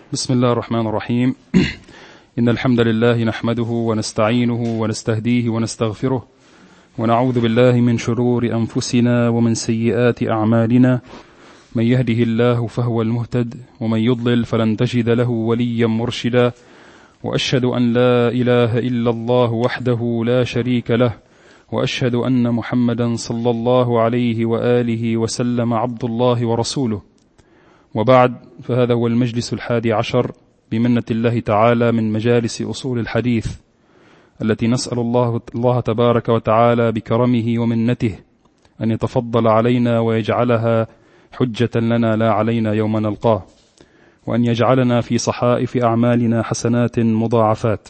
بسم الله الرحمن الرحيم. إن الحمد لله نحمده ونستعينه ونستهديه ونستغفره ونعوذ بالله من شرور أنفسنا ومن سيئات أعمالنا. من يهده الله فهو المهتد ومن يضلل فلن تجد له وليا مرشدا. وأشهد أن لا إله إلا الله وحده لا شريك له، وأشهد أن محمدا صلى الله عليه وآله وسلم عبد الله ورسوله. وبعد، فهذا هو المجلس 11 بمنة الله تعالى من مجالس أصول الحديث، التي نسأل الله تبارك وتعالى بكرمه ومنته أن يتفضل علينا ويجعلها حجة لنا لا علينا يوم نلقاه، وأن يجعلنا في صحائف أعمالنا حسنات مضاعفات.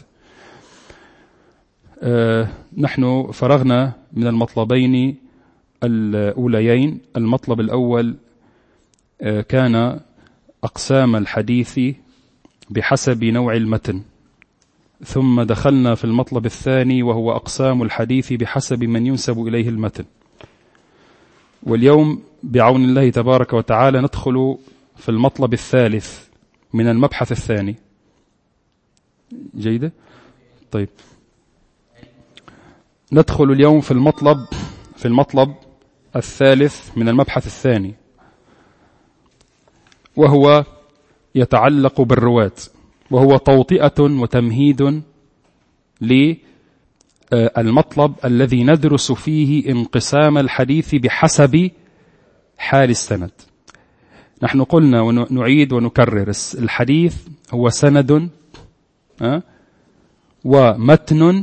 نحن فرغنا من المطلبين الأوليين. المطلب الأول كان أقسام الحديث بحسب نوع المتن، ثم دخلنا في المطلب الثاني وهو أقسام الحديث بحسب من ينسب إليه المتن. واليوم بعون الله تبارك وتعالى ندخل في المطلب الثالث من المبحث الثاني. جيدة؟ طيب، ندخل اليوم في المطلب الثالث من المبحث الثاني، وهو يتعلق بالرواة، وهو توطئة وتمهيد للمطلب الذي ندرس فيه انقسام الحديث بحسب حال السند. نحن قلنا ونعيد ونكرر: الحديث هو سند ومتن،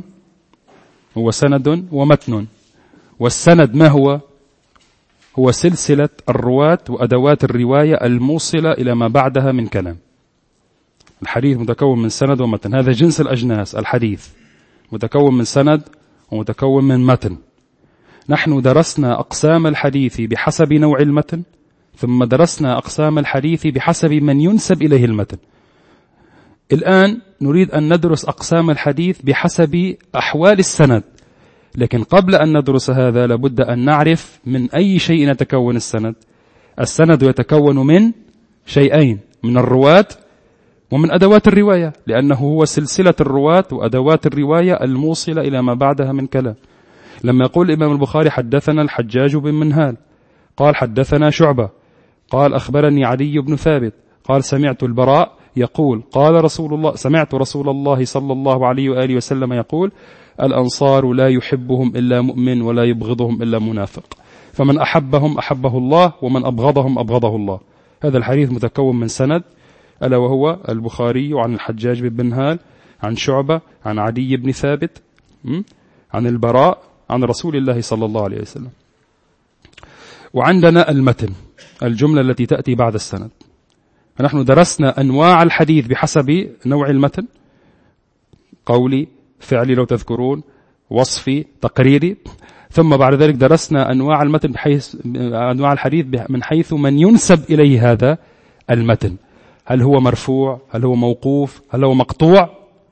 والسند ما هو؟ هو سلسلة الرواة وأدوات الرواية الموصلة إلى ما بعدها من كلام. الحديث متكون من سند ومتن، هذا جنس الأجناس. الحديث متكون من سند ومتكون من متن. نحن درسنا أقسام الحديث بحسب نوع المتن، ثم درسنا أقسام الحديث بحسب من ينسب إليه المتن. الآن نريد أن ندرس أقسام الحديث بحسب أحوال السند، لكن قبل أن ندرس هذا لابد أن نعرف من أي شيء يتكون السند. السند يتكون من شيئين: من الرواة ومن أدوات الرواية، لأنه هو سلسلة الرواة وأدوات الرواية الموصلة إلى ما بعدها من كلام. لما يقول الإمام البخاري: حدثنا الحجاج بن منهال، قال: حدثنا شعبة، قال: أخبرني عدي بن ثابت، قال: سمعت البراء يقول قال رسول الله، سمعت رسول الله صلى الله عليه وآله وسلم يقول: الأنصار لا يحبهم إلا مؤمن ولا يبغضهم إلا منافق، فمن أحبهم أحبه الله ومن أبغضهم أبغضه الله. هذا الحديث متكون من سند، ألا وهو البخاري عن الحجاج بن منهال، عن شعبة، عن عدي بن ثابت، عن البراء، عن رسول الله صلى الله عليه وسلم. وعندنا المتن، الجملة التي تأتي بعد السند. فنحن درسنا أنواع الحديث بحسب نوع المتن: قولي، فعلي لو تذكرون، وصفي، تقريري. ثم بعد ذلك درسنا أنواع المتن أنواع الحديث من حيث من ينسب إليه هذا المتن، هل هو مرفوع، هل هو موقوف، هل هو مقطوع.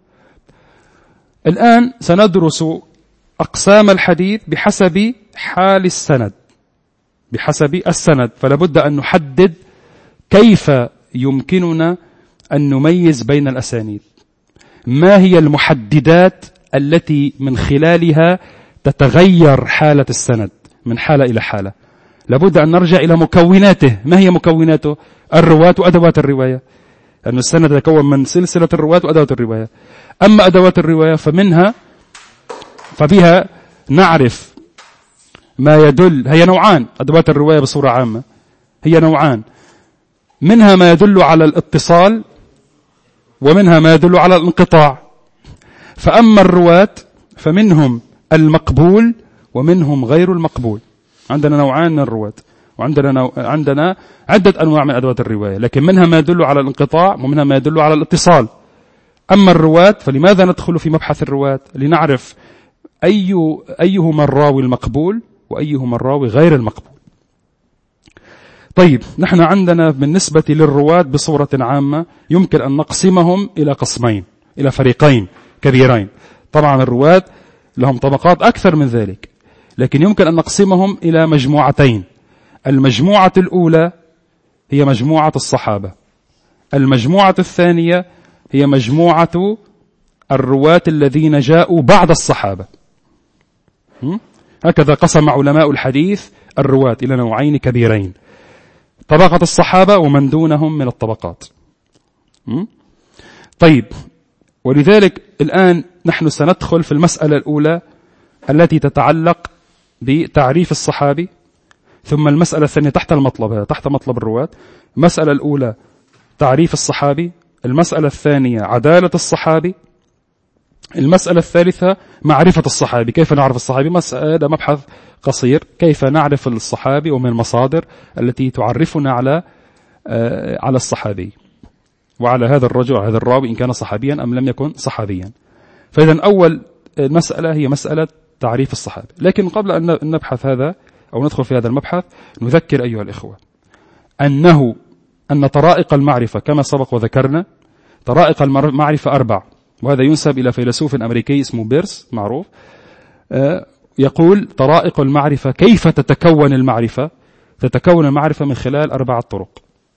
الآن سندرس أقسام الحديث بحسب حال السند، بحسب السند. فلا بد أن نحدد كيف يمكننا أن نميز بين الأسانيد، ما هي المحددات التي من خلالها تتغير حالة السند من حالة إلى حالة. لابد أن نرجع إلى مكوناته. ما هي مكوناته؟ الرواة وأدوات الرواية، لأن السند يتكون من سلسلة الرواة وأدوات الرواية. أما أدوات الرواية فبها نعرف ما يدل. هي نوعان، أدوات الرواية بصورة عامة هي نوعان: منها ما يدل على الاتصال، ومنها ما يدل على الانقطاع. فأما الرواة فمنهم المقبول ومنهم غير المقبول. عندنا نوعان من الرواة، وعندنا عدة أنواع من أدوات الرواية، لكن منها ما يدل على الانقطاع ومنها ما يدل على الاتصال. أما الرواة، فلماذا ندخل في مبحث الرواة؟ لنعرف أيهما الراوي المقبول وأيهما الراوي غير المقبول. طيب، نحن عندنا بالنسبة للرواة بصورة عامة يمكن أن نقسمهم إلى قسمين، إلى فريقين كبيرين. طبعا الرواة لهم طبقات أكثر من ذلك، لكن يمكن أن نقسمهم إلى مجموعتين. المجموعة الأولى هي مجموعة الصحابة المجموعة الثانية هي مجموعة الرواة الذين جاءوا بعد الصحابة. هكذا قسم علماء الحديث الرواة إلى نوعين كبيرين: طبقة الصحابة ومن دونهم من الطبقات. طيب، ولذلك الآن نحن سندخل في المسألة الأولى التي تتعلق بتعريف الصحابي، ثم المسألة الثانية تحت مطلب الرواة. المسألة الأولى تعريف الصحابي، المسألة الثانية عدالة الصحابي، المسألة الثالثة معرفة الصحابي، كيف نعرف الصحابي. مسألة مبحث قصير، كيف نعرف الصحابي ومن المصادر التي تعرفنا على الصحابي وعلى هذا الرجل، هذا الراوي، إن كان صحابيا أم لم يكن صحابيا. فإذا أول مسألة هي مسألة تعريف الصحابي. لكن قبل أن نبحث هذا أو ندخل في هذا المبحث، نذكر أيها الإخوة أن طرائق المعرفة كما سبق وذكرنا، طرائق المعرفة 4، وهذا ينسب إلى فيلسوف أمريكي اسمه بيرس معروف. يقول: طرائق المعرفة، كيف تتكون المعرفة؟ تتكون المعرفة من خلال 4 طرق.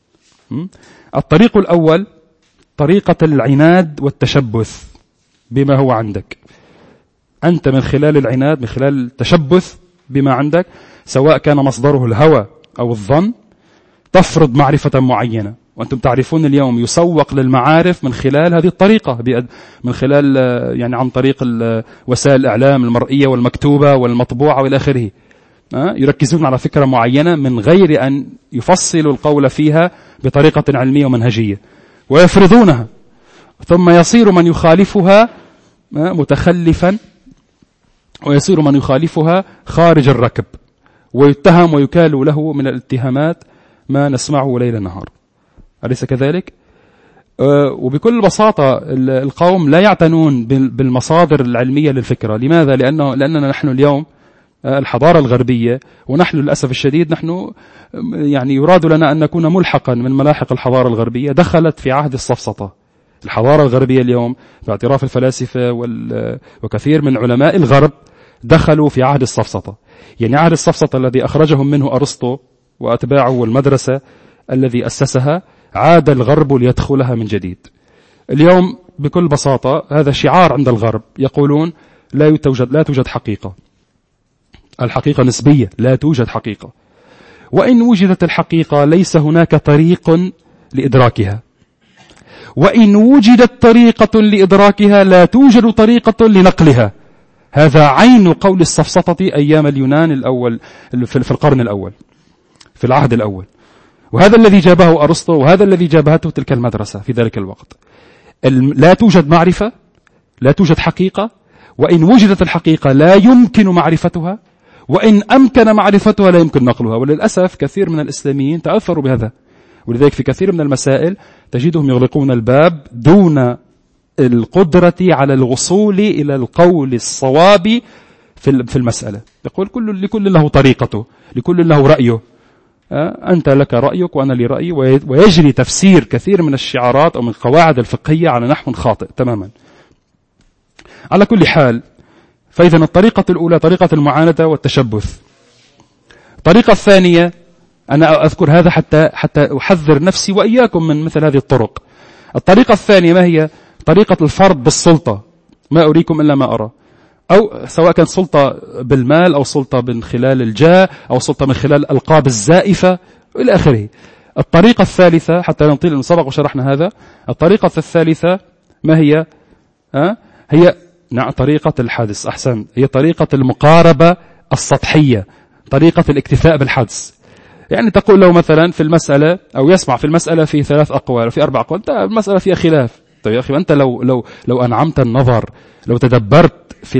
الطريق الأول طريقة العناد والتشبث بما هو عندك. أنت من خلال العناد، من خلال التشبث بما عندك، سواء كان مصدره الهوى أو الظن، تفرض معرفة معينة. وأنتم تعرفون اليوم يسوق للمعارف من خلال هذه الطريقة، من خلال يعني عن طريق وسائل الإعلام المرئية والمكتوبة والمطبوعة وإلى آخره. يركزون على فكرة معينة من غير أن يفصلوا القول فيها بطريقة علمية ومنهجية، ويفرضونها، ثم يصير من يخالفها متخلفا، ويصير من يخالفها خارج الركب، ويتهم ويكال له من الاتهامات ما نسمعه ليل نهار. أليس كذلك؟ وبكل بساطة القوم لا يعتنون بالمصادر العلمية للفكرة. لماذا؟ لأننا نحن اليوم الحضارة الغربية، ونحن للأسف الشديد نحن يعني يراد لنا أن نكون ملحقا من ملاحق الحضارة الغربية، دخلت في عهد السفسطة. الحضارة الغربية اليوم باعتراف الفلاسفة وكثير من علماء الغرب دخلوا في عهد السفسطة. يعني عهد السفسطة الذي أخرجهم منه أرسطو وأتباعه والمدرسة الذي أسسها، عاد الغرب ليدخلها من جديد. اليوم بكل بساطة هذا شعار عند الغرب، يقولون لا توجد حقيقة، الحقيقة نسبية، لا توجد حقيقة، وإن وجدت الحقيقة ليس هناك طريق لإدراكها، وإن وجدت طريقة لإدراكها لا توجد طريقة لنقلها. هذا عين قول السفسطة أيام اليونان الأول في القرن الأول، في العهد الأول. وهذا الذي جابه أرسطو، وهذا الذي جابته تلك المدرسة في ذلك الوقت. لا توجد معرفة، لا توجد حقيقة، وإن وجدت الحقيقة لا يمكن معرفتها، وإن أمكن معرفتها لا يمكن نقلها. وللأسف كثير من الإسلاميين تأثروا بهذا، ولذلك في كثير من المسائل تجدهم يغلقون الباب دون القدرة على الوصول إلى القول الصواب في المسألة. يقول لكل له طريقته، لكل له رأيه، أنت لك رأيك وأنا لي رأيي، ويجري تفسير كثير من الشعارات أو من القواعد الفقهية على نحو خاطئ تماما. على كل حال، فإذا الطريقة الأولى طريقة المعاندة والتشبث. الطريقة الثانية، أنا أذكر هذا حتى أحذر نفسي وإياكم من مثل هذه الطرق. الطريقة الثانية ما هي؟ طريقة الفرض بالسلطة، ما أريكم إلا ما أرى، أو سواء كانت سلطة بالمال أو سلطة من خلال الجاه أو سلطة من خلال الألقاب الزائفة إلى آخره. الطريقة الثالثة، حتى نطيل المسابق وشرحنا هذا، الطريقة الثالثة ما هي؟ هي طريقة الحدس. أحسن، هي طريقة المقاربة السطحية، طريقة الاكتفاء بالحدس. يعني تقول له مثلا في المسألة، أو يسمع في المسألة في 3 أقوال أو في 4 أقوال، المسألة فيها خلاف. طيب يا أخي، أنت لو أنعمت النظر، لو تدبرت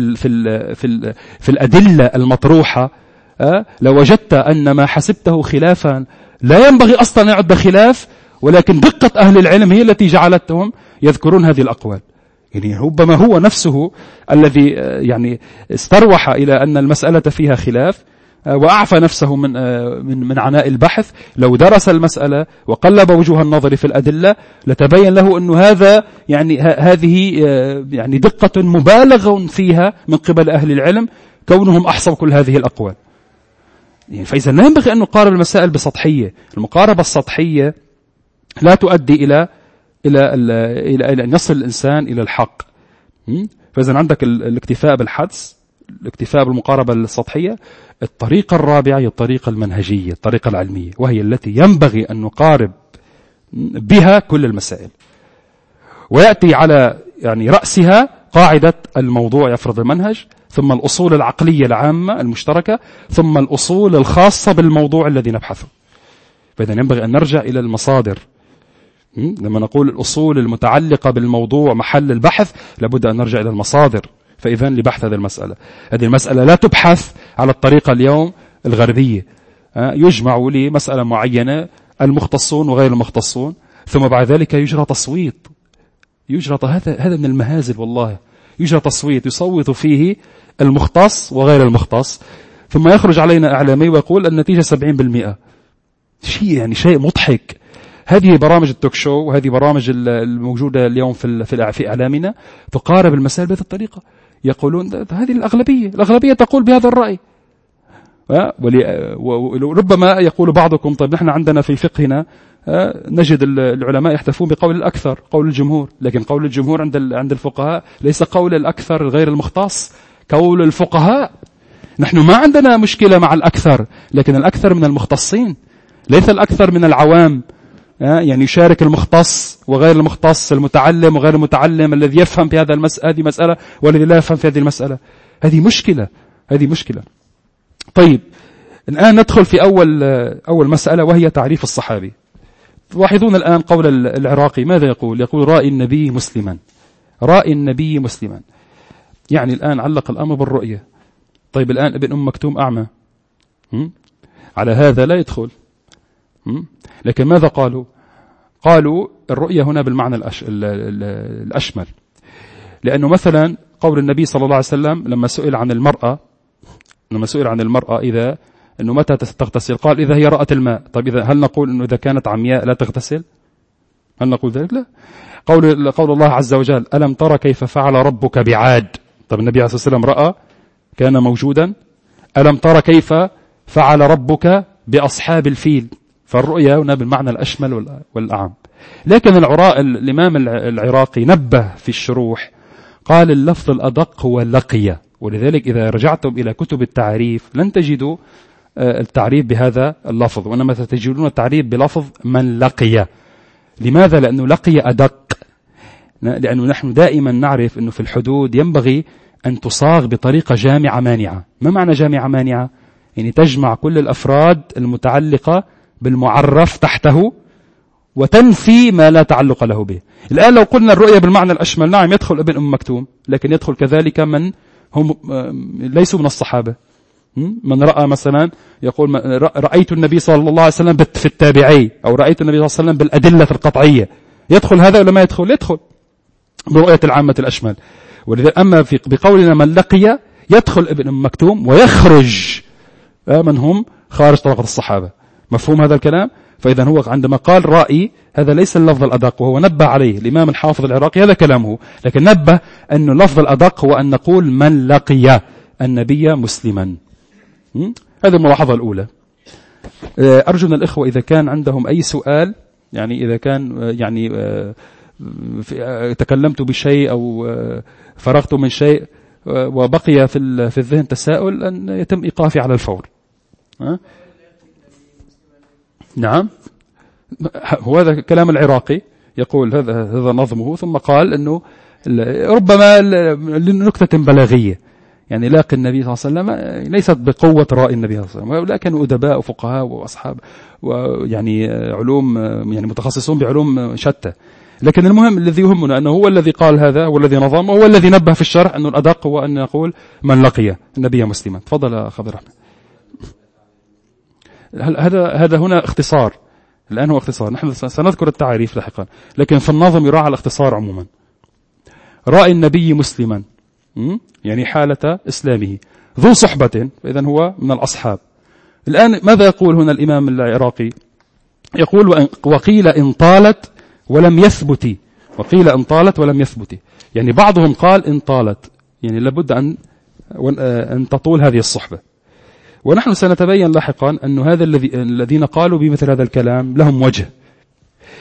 في الأدلة المطروحة، لو وجدت أن ما حسبته خلافا لا ينبغي أصلا يعد خلاف، ولكن دقة أهل العلم هي التي جعلتهم يذكرون هذه الأقوال. يعني ربما هو نفسه الذي يعني استروح إلى أن المسألة فيها خلاف، وأعفى نفسه من عناء البحث. لو درس المسألة وقلب وجوه النظر في الأدلة لتبين له أنه هذا هذه يعني دقة مبالغ فيها من قبل أهل العلم، كونهم أحصوا كل هذه الأقوال. يعني فإذا لا ينبغي أن نقارب المسائل بسطحية. المقاربة السطحية لا تؤدي إلى إلى أن يصل الإنسان إلى الحق. فإذا عندك الاكتفاء بالحدس، الاكتفاء بالمقاربة السطحية. الطريقة الرابعة هي الطريقة المنهجية، الطريقة العلمية، وهي التي ينبغي أن نقارب بها كل المسائل، ويأتي على يعني رأسها قاعدة الموضوع يفرض المنهج، ثم الأصول العقلية العامة المشتركة، ثم الأصول الخاصة بالموضوع الذي نبحثه. فإذا ينبغي أن نرجع إلى المصادر. لما نقول الأصول المتعلقة بالموضوع محل البحث، لابد أن نرجع إلى المصادر. فإذا لبحث هذه المسألة، هذه المسألة لا تبحث على الطريقة اليوم الغربية، يجمع لي مسألة معينة المختصون وغير المختصون، ثم بعد ذلك يجرى تصويت، هذا من المهازل والله. يجرى تصويت يصوت فيه المختص وغير المختص، ثم يخرج علينا إعلامي ويقول النتيجة 70%. شيء مضحك. هذه برامج التوك شو وهذه برامج الموجودة اليوم في إعلامنا تقارب المسائل بهذه الطريقة. يقولون هذه الأغلبية تقول بهذا الرأي، وربما يقول بعضكم طيب نحن عندنا في فقهنا نجد العلماء يحتفون بقول الأكثر، قول الجمهور، لكن قول الجمهور عند الفقهاء ليس قول الأكثر الغير المختص، قول الفقهاء. نحن ما عندنا مشكلة مع الأكثر، لكن الأكثر من المختصين، ليس الأكثر من العوام. يعني يشارك المختص وغير المختص، المتعلم وغير المتعلم، الذي يفهم في هذه مسألة والذي لا يفهم في هذه المسألة. هذه مشكلة. طيب الآن ندخل في أول مسألة، وهي تعريف الصحابي. تلاحظون الآن قول العراقي ماذا يقول؟ يقول رأي النبي مسلما. يعني الآن علق الأمر بالرؤية. طيب الآن ابن أم مكتوم أعمى، على هذا لا يدخل. لكن ماذا قالوا؟ قالوا الرؤية هنا بالمعنى الأشمل، لأنه مثلا قول النبي صلى الله عليه وسلم لما سئل عن المرأة إذا أنه متى تغتسل، قال إذا هي رأت الماء. طيب هل نقول أنه إذا كانت عمياء لا تغتسل؟ هل نقول ذلك؟ لا. قول الله عز وجل ألم ترى كيف فعل ربك بعاد. طيب النبي عليه الصلاة والسلام رأى، كان موجودا. ألم ترى كيف فعل ربك بأصحاب الفيل. فالرؤيا هنا بالمعنى الأشمل والأعم. لكن الإمام العراقي نبه في الشروح، قال اللفظ الأدق هو لقي، ولذلك إذا رجعتم إلى كتب التعريف لن تجدوا التعريف بهذا اللفظ، وإنما تجدون التعريف بلفظ من لقي. لماذا؟ لأنه لقي أدق، لأنه نحن دائما نعرف أنه في الحدود ينبغي أن تصاغ بطريقة جامعة مانعة. ما معنى جامعة مانعة؟ يعني تجمع كل الأفراد المتعلقة بالمعرف تحته وتنفي ما لا تعلق له به. الآن لو قلنا الرؤية بالمعنى الأشمل، نعم يدخل ابن أم مكتوم، لكن يدخل كذلك من هم ليسوا من الصحابة. من رأى مثلا يقول رأيت النبي صلى الله عليه وسلم في التابعي، أو رأيت النبي صلى الله عليه وسلم بالأدلة القطعية. يدخل هذا ولا ما يدخل؟ يدخل برؤية العامة الأشمل. ولذلك أما بقولنا من لقي، يدخل ابن أم مكتوم ويخرج من هم خارج طبقة الصحابة. مفهوم هذا الكلام؟ فإذا هو عندما قال رأي، هذا ليس اللفظ الأدق، وهو نبه عليه الإمام الحافظ العراقي، هذا كلامه، لكن نبه أن اللفظ الأدق هو أن نقول من لقي النبي مسلما. هذه الملاحظة الأولى. أرجو من الإخوة إذا كان عندهم أي سؤال، يعني إذا كان يعني تكلمت بشيء أو فرغت من شيء وبقي في الذهن تساؤل، أن يتم إيقافي على الفور. نعم، هو هذا كلام العراقي، يقول هذا نظمه، ثم قال أنه ربما لنكتة بلاغية، يعني لاقي النبي صلى الله عليه وسلم ليست بقوة رأي النبي صلى الله عليه وسلم، وهؤلاء كانوا أدباء وفقهاء وأصحاب ويعني علوم، يعني متخصصون بعلوم شتى. لكن المهم الذي يهمنا أنه هو الذي قال هذا، هو الذي نظم، وهو الذي نبه في الشرح أنه الأدق هو أن نقول من لقي النبي مسلما. تفضل يا أخ عبد الرحمن. هذا هنا اختصار، الآن هو اختصار، نحن سنذكر التعريف لاحقا، لكن في النظم يراعى الاختصار عموما. رأي النبي مسلما يعني حالة إسلامه، ذو صحبة، فإذن هو من الأصحاب. الآن ماذا يقول هنا الإمام العراقي؟ يقول وقيل إن طالت ولم يثبت، وقيل إن طالت ولم يثبت، يعني بعضهم قال إن طالت، يعني لابد أن تطول هذه الصحبة. ونحن سنتبين لاحقا أن هذا الذين قالوا بمثل هذا الكلام لهم وجه،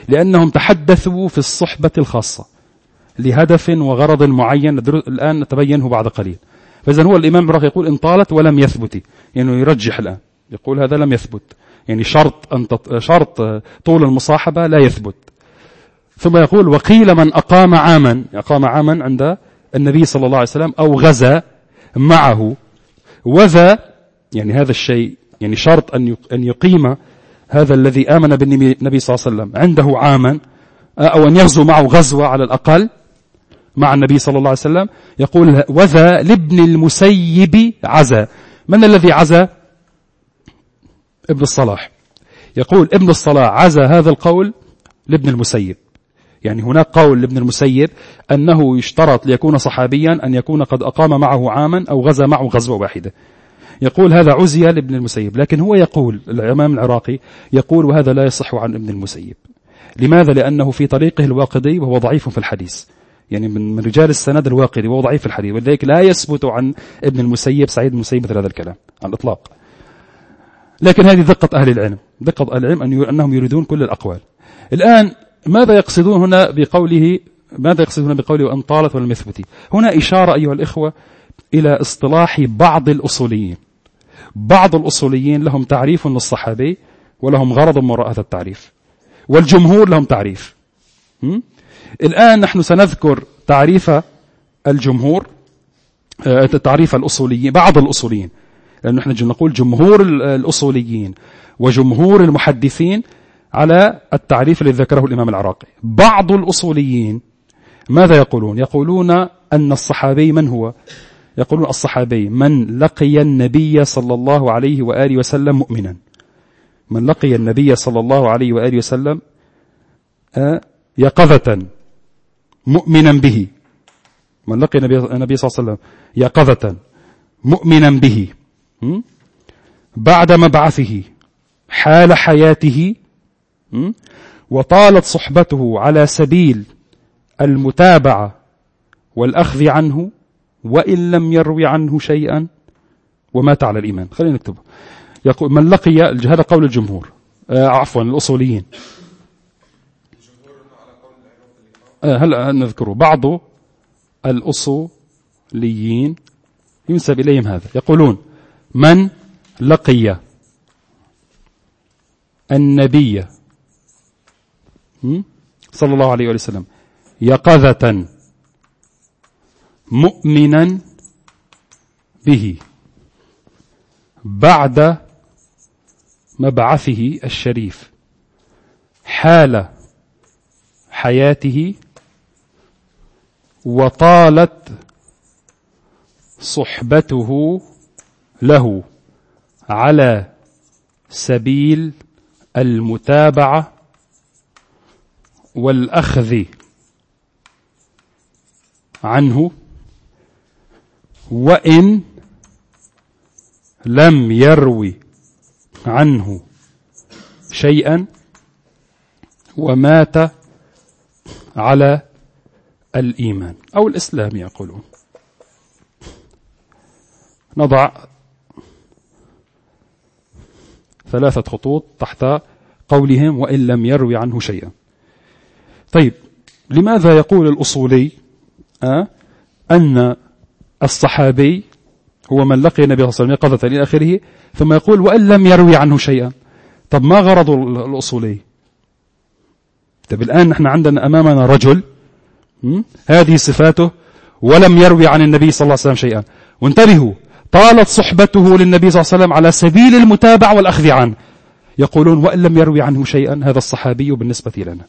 لأنهم تحدثوا في الصحبة الخاصة لهدف وغرض معين الآن نتبينه بعد قليل. فإذا هو الإمام العراقي يقول إن طالت ولم يثبت، يعني يرجح الآن يقول هذا لم يثبت، يعني شرط طول المصاحبة لا يثبت. ثم يقول وقيل من أقام عاما عند النبي صلى الله عليه وسلم أو غزا معه، وذا يعني هذا الشيء يعني شرط أن يقيم هذا الذي آمن بالنبي صلى الله عليه وسلم عنده عاما، أو أن يغزو معه غزوة على الأقل مع النبي صلى الله عليه وسلم. يقول وذا لابن المسيب عزا. من الذي عزا؟ ابن الصلاح. يقول ابن الصلاح عزا هذا القول لابن المسيب. يعني هناك قول لابن المسيب أنه يشترط ليكون صحابيا أن يكون قد أقام معه عاما أو غزا معه غزوة واحدة. يقول هذا عزي لابن المسيب، لكن هو يقول الإمام العراقي يقول وهذا لا يصح عن ابن المسيب. لماذا؟ لأنه في طريقه الواقدي وهو ضعيف في الحديث، يعني من رجال السند الواقدي وهو ضعيف في الحديث، ولذلك لا يثبت عن ابن المسيب سعيد بن المسيب مثل هذا الكلام على الإطلاق. لكن هذه دقة أهل العلم، أنهم يريدون كل الأقوال. الآن ماذا يقصدون هنا بقوله وأن طالت ولم يثبت؟ هنا إشارة أيها الإخوة إلى اصطلاح بعض الأصوليين. بعض الأصوليين لهم تعريف للصحابي ولهم غرض من وراء هذا التعريف، والجمهور لهم تعريف. الآن نحن سنذكر تعريف الجمهور، تعريف الأصوليين، بعض الأصوليين، لأن نحن نقول جمهور الأصوليين وجمهور المحدثين على التعريف الذي ذكره الإمام العراقي. بعض الأصوليين ماذا يقولون؟ يقولون أن الصحابي من هو؟ يقولون الصحابي من لقي النبي صلى الله عليه وآله وسلم مؤمنا، من لقي النبي صلى الله عليه وآله وسلم يقظة مؤمنا به، من لقي النبي صلى الله عليه وسلم يقظة مؤمنا به بعد مبعثه حال حياته، وطالت صحبته على سبيل المتابعة والأخذ عنه وإن لم يروي عنه شيئا ومات على الإيمان. خلينا نكتبه. يقول من لقي، هذا قول الجمهور، عفوا الأصوليين. هلا نذكره. بعض الأصوليين ينسب إليهم هذا، يقولون من لقي النبي صلى الله عليه وسلم يقظة مؤمنا به بعد مبعثه الشريف حال حياته وطالت صحبته له على سبيل المتابعة والأخذ عنه وإن لم يروي عنه شيئا ومات على الإيمان أو الإسلام. يقولون نضع 3 خطوط تحت قولهم وإن لم يروي عنه شيئا. طيب لماذا يقول الأصولي أن الصحابي هو من لقي النبي صلى الله عليه وسلم يقظة إلى آخره، ثم يقول وإن لم يروي عنه شيئا؟ طب ما غرض الأصولي؟ طب الآن نحن عندنا أمامنا رجل هذه صفاته ولم يروي عن النبي صلى الله عليه وسلم شيئا، وانتبهوا طالت صحبته للنبي صلى الله عليه وسلم على سبيل المتابعة والأخذ عنه. يقولون وإن لم يروي عنه شيئا هذا الصحابي بالنسبة لنا.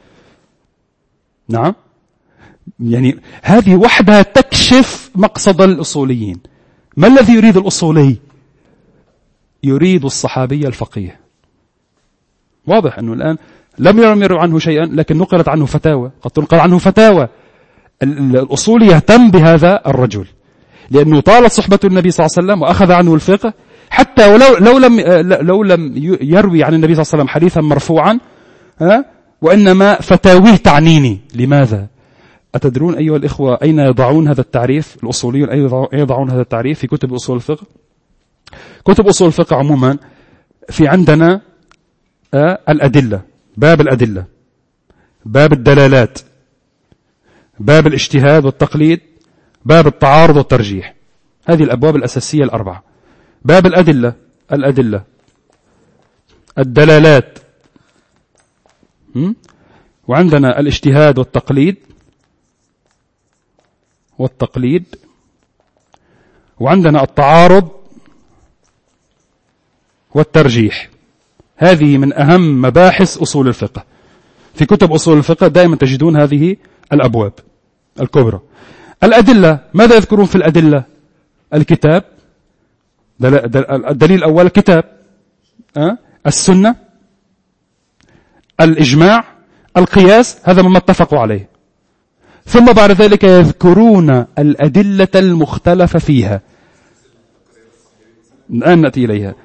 نعم، يعني هذه وحدها تكشف مقصد الأصوليين. ما الذي يريد الأصولي؟ يريد الصحابي الفقيه. واضح أنه الآن لم يروي عنه شيئا لكن نقلت عنه فتاوى، قد تنقل عنه فتاوى. الأصولي يهتم بهذا الرجل لأنه طالت صحبة النبي صلى الله عليه وسلم وأخذ عنه الفقه، حتى لو لم يروي عن النبي صلى الله عليه وسلم حديثا مرفوعا وإنما فتاويه تعنيني. لماذا؟ أتدرون أيها الإخوة أين يضعون هذا التعريف؟ الأصوليون أين يضعون هذا التعريف في كتب أصول الفقه؟ كتب أصول الفقه عموما في عندنا الأدلة، باب الأدلة، باب الدلالات، باب الاجتهاد والتقليد، باب التعارض والترجيح. هذه الأبواب الأساسية الأربعة. باب الأدلة، الدلالات، وعندنا الاجتهاد والتقليد، وعندنا التعارض والترجيح. هذه من أهم مباحث أصول الفقه. في كتب أصول الفقه دائما تجدون هذه الأبواب الكبرى. الأدلة، ماذا يذكرون في الأدلة؟ الكتاب، الدليل الأول كتاب، السنة، الإجماع، القياس، هذا مما اتفقوا عليه. ثم بعد ذلك يذكرون الأدلة المختلف فيها. الآن نأتي إليها،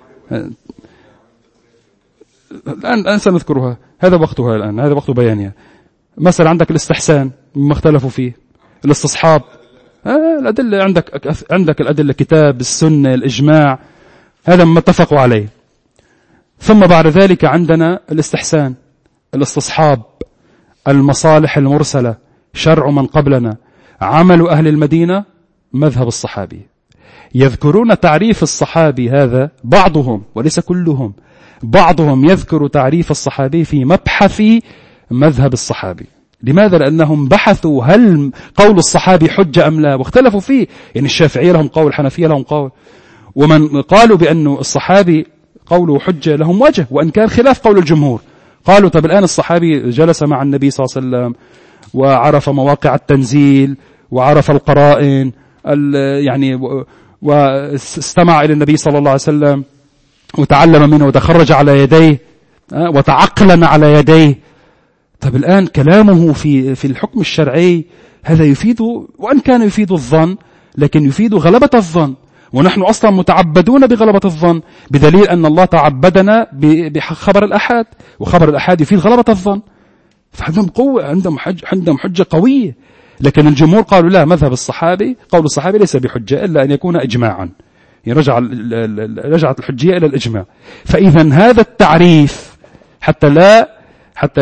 الآن سنذكرها، هذا وقتها الآن، هذا وقت بيانها. مثلا عندك الاستحسان مما اختلفوا فيه، الاستصحاب، الأدلة عندك الأدلة كتاب، السنة، الإجماع، هذا ما اتفقوا عليه. ثم بعد ذلك عندنا الاستحسان، الاستصحاب، المصالح المرسلة، شرع من قبلنا، عمل أهل المدينة، مذهب الصحابي. يذكرون تعريف الصحابي هذا، بعضهم وليس كلهم، بعضهم يذكر تعريف الصحابي في مبحث مذهب الصحابي. لماذا؟ لأنهم بحثوا هل قول الصحابي حجة أم لا، واختلفوا فيه. يعني الشافعية لهم قول، الحنفية لهم قول، ومن قالوا بأن الصحابي قوله حجة لهم وجه، وأن كان خلاف قول الجمهور. قالوا طب الآن الصحابي جلس مع النبي صلى الله عليه وسلم وعرف مواقع التنزيل وعرف القرائن، يعني واستمع إلى النبي صلى الله عليه وسلم وتعلم منه وتخرج على يديه وتعقلن على يديه. طب الآن كلامه في الحكم الشرعي هذا يفيد، وأن كان يفيد الظن، لكن يفيد غلبة الظن، ونحن أصلا متعبدون بغلبة الظن، بدليل أن الله تعبدنا بخبر الأحاد، وخبر الأحاد يفيد غلبة الظن. فعندهم قوة، عندهم حجة قوية. لكن الجمهور قالوا لا، مذهب الصحابي، قول الصحابي ليس بحجة إلا أن يكون إجماعا، يعني رجعت الحجية إلى الإجماع. فإذا هذا التعريف حتى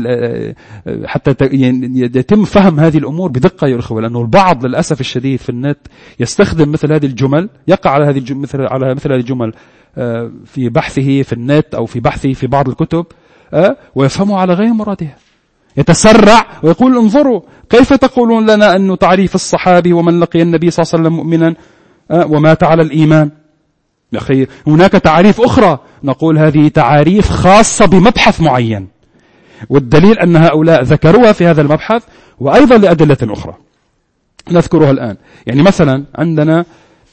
يتم فهم هذه الأمور بدقة يا إخوة، لأنه البعض للأسف الشديد في النت يستخدم مثل هذه الجمل، يقع على مثل هذه الجمل في بحثه في النت أو في بحثه في بعض الكتب، ويفهمه على غير مرادها، يتسرع ويقول انظروا كيف تقولون لنا أن تعريف الصحابي ومن لقي النبي صلى الله عليه وسلم مؤمنا ومات على الإيمان. يا أخي هناك تعريف أخرى، نقول هذه تعريف خاصة بمبحث معين، والدليل أن هؤلاء ذكروها في هذا المبحث، وأيضا لأدلة أخرى نذكرها الآن. يعني مثلا عندنا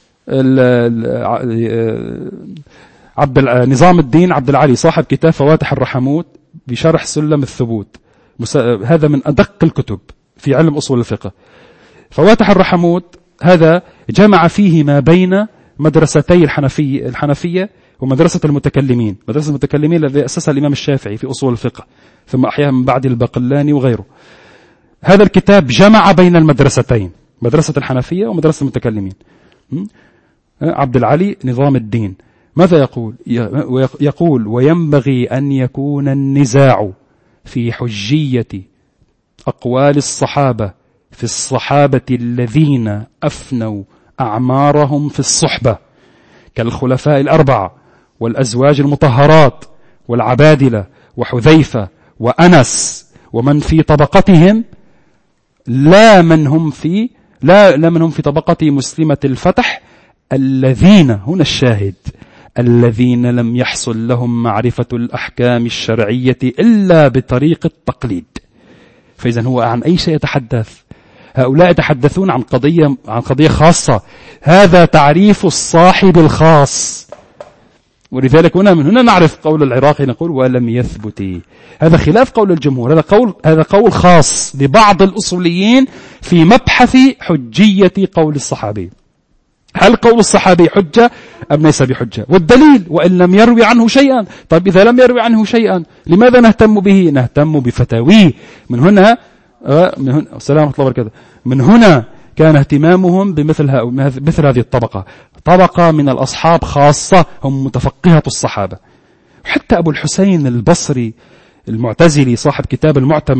نظام الدين عبد العلي صاحب كتاب فواتح الرحموت بشرح سلم الثبوت، هذا من أدق الكتب في علم أصول الفقه. فواتح الرحموت هذا جمع فيه ما بين مدرستي الحنفية ومدرسة المتكلمين. مدرسة المتكلمين الذي أسسها الإمام الشافعي في أصول الفقه، ثم أحياها من بعد الباقلاني وغيره. هذا الكتاب جمع بين المدرستين، مدرسة الحنفية ومدرسة المتكلمين. عبد العلي نظام الدين ماذا يقول؟ يقول وينبغي أن يكون النزاع في حجية أقوال الصحابة في الصحابة الذين أفنوا أعمارهم في الصحبة كالخلفاء الأربعة والأزواج المطهرات والعبادلة وحذيفة وأنس ومن في طبقتهم، لا من هم في طبقة مسلمة الفتح، الذين، هنا الشاهد، الذين لم يحصل لهم معرفة الأحكام الشرعية إلا بطريق التقليد. فإذا هو عن أي شيء يتحدث؟ هؤلاء يتحدثون عن قضية خاصة، هذا تعريف الصاحب الخاص. ولذلك من هنا نعرف قول العراقي، نقول ولم يثبت، هذا خلاف قول الجمهور، هذا قول خاص لبعض الأصوليين في مبحث حجية قول الصحابي. هل قول الصحابي حجة أم ليس بحجة؟ والدليل وإن لم يروي عنه شيئا. طيب إذا لم يروي عنه شيئا لماذا نهتم به؟ نهتم بفتاويه. من هنا السلام الله وبركاته. من هنا كان اهتمامهم بمثل هذه الطبقة، طبقة من الأصحاب خاصة هم متفقهة الصحابة. حتى أبو الحسين البصري المعتزلي صاحب كتاب المعتمد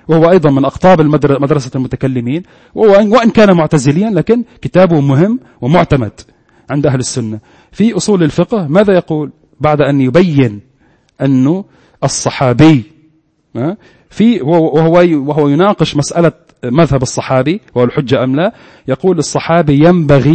وهو أيضا من أقطاب مدرسة المتكلمين، وإن كان معتزليا لكن كتابه مهم ومعتمد عند أهل السنة. في أصول الفقه ماذا يقول بعد أن يبين أنه الصحابي وهو يناقش مسألة مذهب الصحابي وهو الحجة أم لا، يقول الصحابي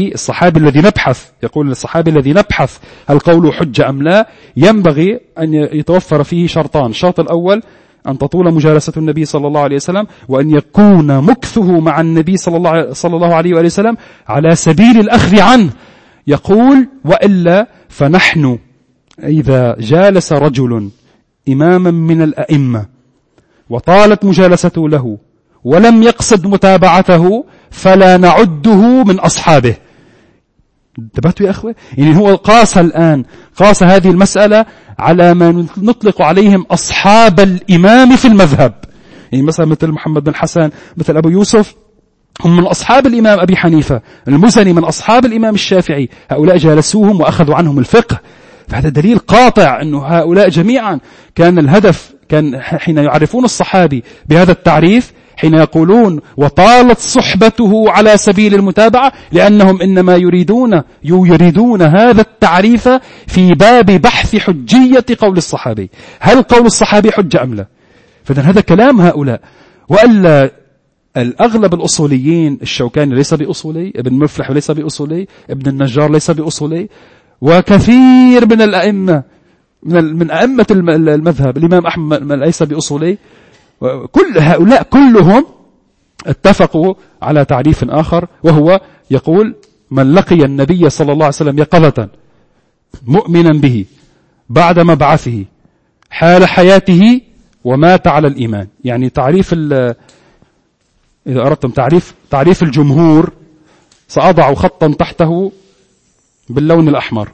الذي نبحث هل قوله حجة أم لا ينبغي أن يتوفر فيه شرطان. الشرط الأول أن تطول مجالسة النبي صلى الله عليه وسلم، وأن يكون مكثه مع النبي صلى الله عليه وسلم على سبيل الأخذ عنه. يقول وإلا فنحن إذا جالس رجل إماما من الأئمة وطالت مجالسته له ولم يقصد متابعته فلا نعده من أصحابه. انتبهتوا يا أخوة؟ يعني هو قاس هذه المسألة على ما نطلق عليهم أصحاب الإمام في المذهب، يعني مثلا مثل محمد بن حسن، مثل أبو يوسف، هم من أصحاب الإمام أبي حنيفة. المزني من أصحاب الإمام الشافعي، هؤلاء جالسوهم وأخذوا عنهم الفقه. فهذا دليل قاطع أنه هؤلاء جميعا كان الهدف، كان حين يعرفون الصحابي بهذا التعريف، حين يقولون وطالت صحبته على سبيل المتابعة، لأنهم إنما يريدون هذا التعريف في باب بحث حجية قول الصحابي، هل قول الصحابي حجة أم لا. فإذن هذا كلام هؤلاء. وألا الأغلب الأصوليين، الشوكاني ليس بأصولي، ابن مفلح ليس بأصولي، ابن النجار ليس بأصولي، وكثير من الأئمة من أئمة المذهب، الإمام أحمد ليس بأصولي. كل هؤلاء كلهم اتفقوا على تعريف آخر، وهو يقول من لقي النبي صلى الله عليه وسلم يقظة مؤمنا به بعد مبعثه حال حياته ومات على الإيمان. يعني تعريف، إذا أردتم تعريف الجمهور سأضع خطا تحته باللون الأحمر،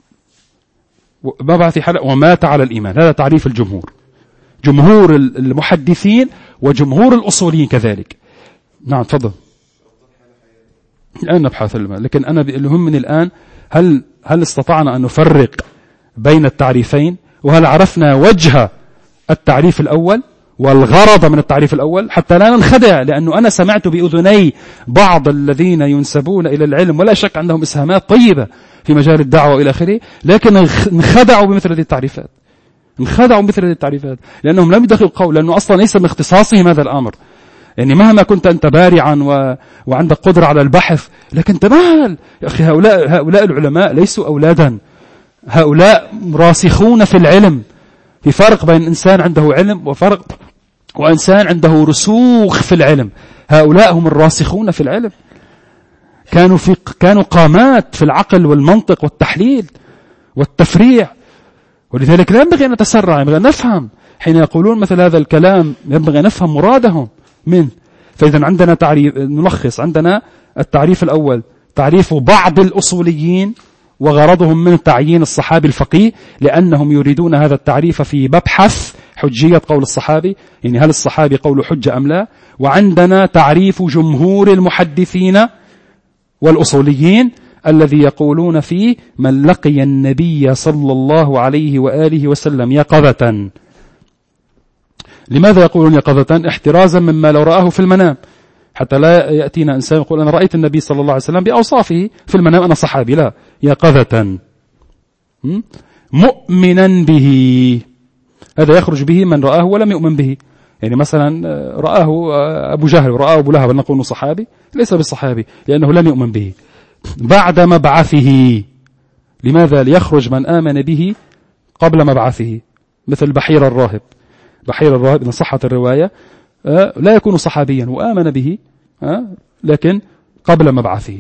مبعث حال ومات على الإيمان، هذا تعريف الجمهور، جمهور المحدثين وجمهور الأصوليين كذلك. نعم تفضل. الآن نبحث لكن أنا يهمني الآن هل استطعنا أن نفرق بين التعريفين، وهل عرفنا وجه التعريف الأول والغرض من التعريف الأول، حتى لا ننخدع. لأنه أنا سمعت بأذني بعض الذين ينسبون إلى العلم ولا شك عندهم إسهامات طيبة في مجال الدعوة وإلى آخره، لكن انخدعوا بمثل هذه التعريفات، لأنهم لم يدخلوا القول، لأنه أصلا ليس من اختصاصهم هذا الأمر. يعني مهما كنت أنت بارعا وعندك قدرة على البحث، لكن تمهل يا أخي. هؤلاء العلماء ليسوا أولادا، هؤلاء راسخون في العلم. في فرق بين إنسان عنده علم وإنسان عنده رسوخ في العلم. هؤلاء هم الراسخون في العلم، كانوا قامات في العقل والمنطق والتحليل والتفريع. ولذلك لا ينبغي أن نتسرع، ينبغي أن نفهم حين يقولون مثل هذا الكلام، ينبغي أن نفهم مرادهم منه. فإذا عندنا تعريف، نلخص، عندنا التعريف الأول تعريف بعض الأصوليين وغرضهم من تعيين الصحابي الفقيه، لأنهم يريدون هذا التعريف في مبحث حجية قول الصحابي، يعني هل الصحابي قول حجة أم لا. وعندنا تعريف جمهور المحدثين والأصوليين الذي يقولون فيه من لقي النبي صلى الله عليه وآله وسلم يقظة. لماذا يقولون يقظة؟ احترازا مما لو رآه في المنام، حتى لا يأتينا إنسان يقول أنا رأيت النبي صلى الله عليه وسلم بأوصافه في المنام أنا صحابي، لا، يقظة مؤمنا به. هذا يخرج به من رآه ولم يؤمن به. يعني مثلا رآه أبو جهل ورآه أبو لهب، نقول صحابي؟ ليس بالصحابي، لأنه لم يؤمن به بعد مبعثه. لماذا؟ ليخرج من آمن به قبل مبعثه، مثل بحير الراهب إن صحت الرواية لا يكون صحابيا وآمن به لكن قبل مبعثه.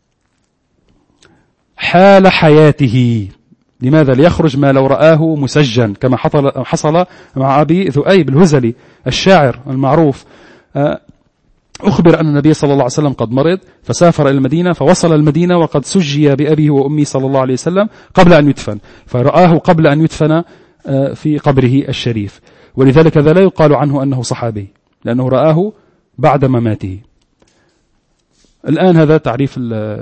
حال حياته، لماذا؟ ليخرج ما لو رآه مسجن، كما حصل مع أبي ذؤيب الهزلي الشاعر المعروف. أخبر أن النبي صلى الله عليه وسلم قد مرض، فسافر إلى المدينة، فوصل المدينة وقد سجي بأبيه وأمي صلى الله عليه وسلم قبل أن يدفن، فرآه قبل أن يدفن في قبره الشريف. ولذلك هذا لا يقال عنه أنه صحابي، لأنه رآه بعد مماته. الآن هذا تعريف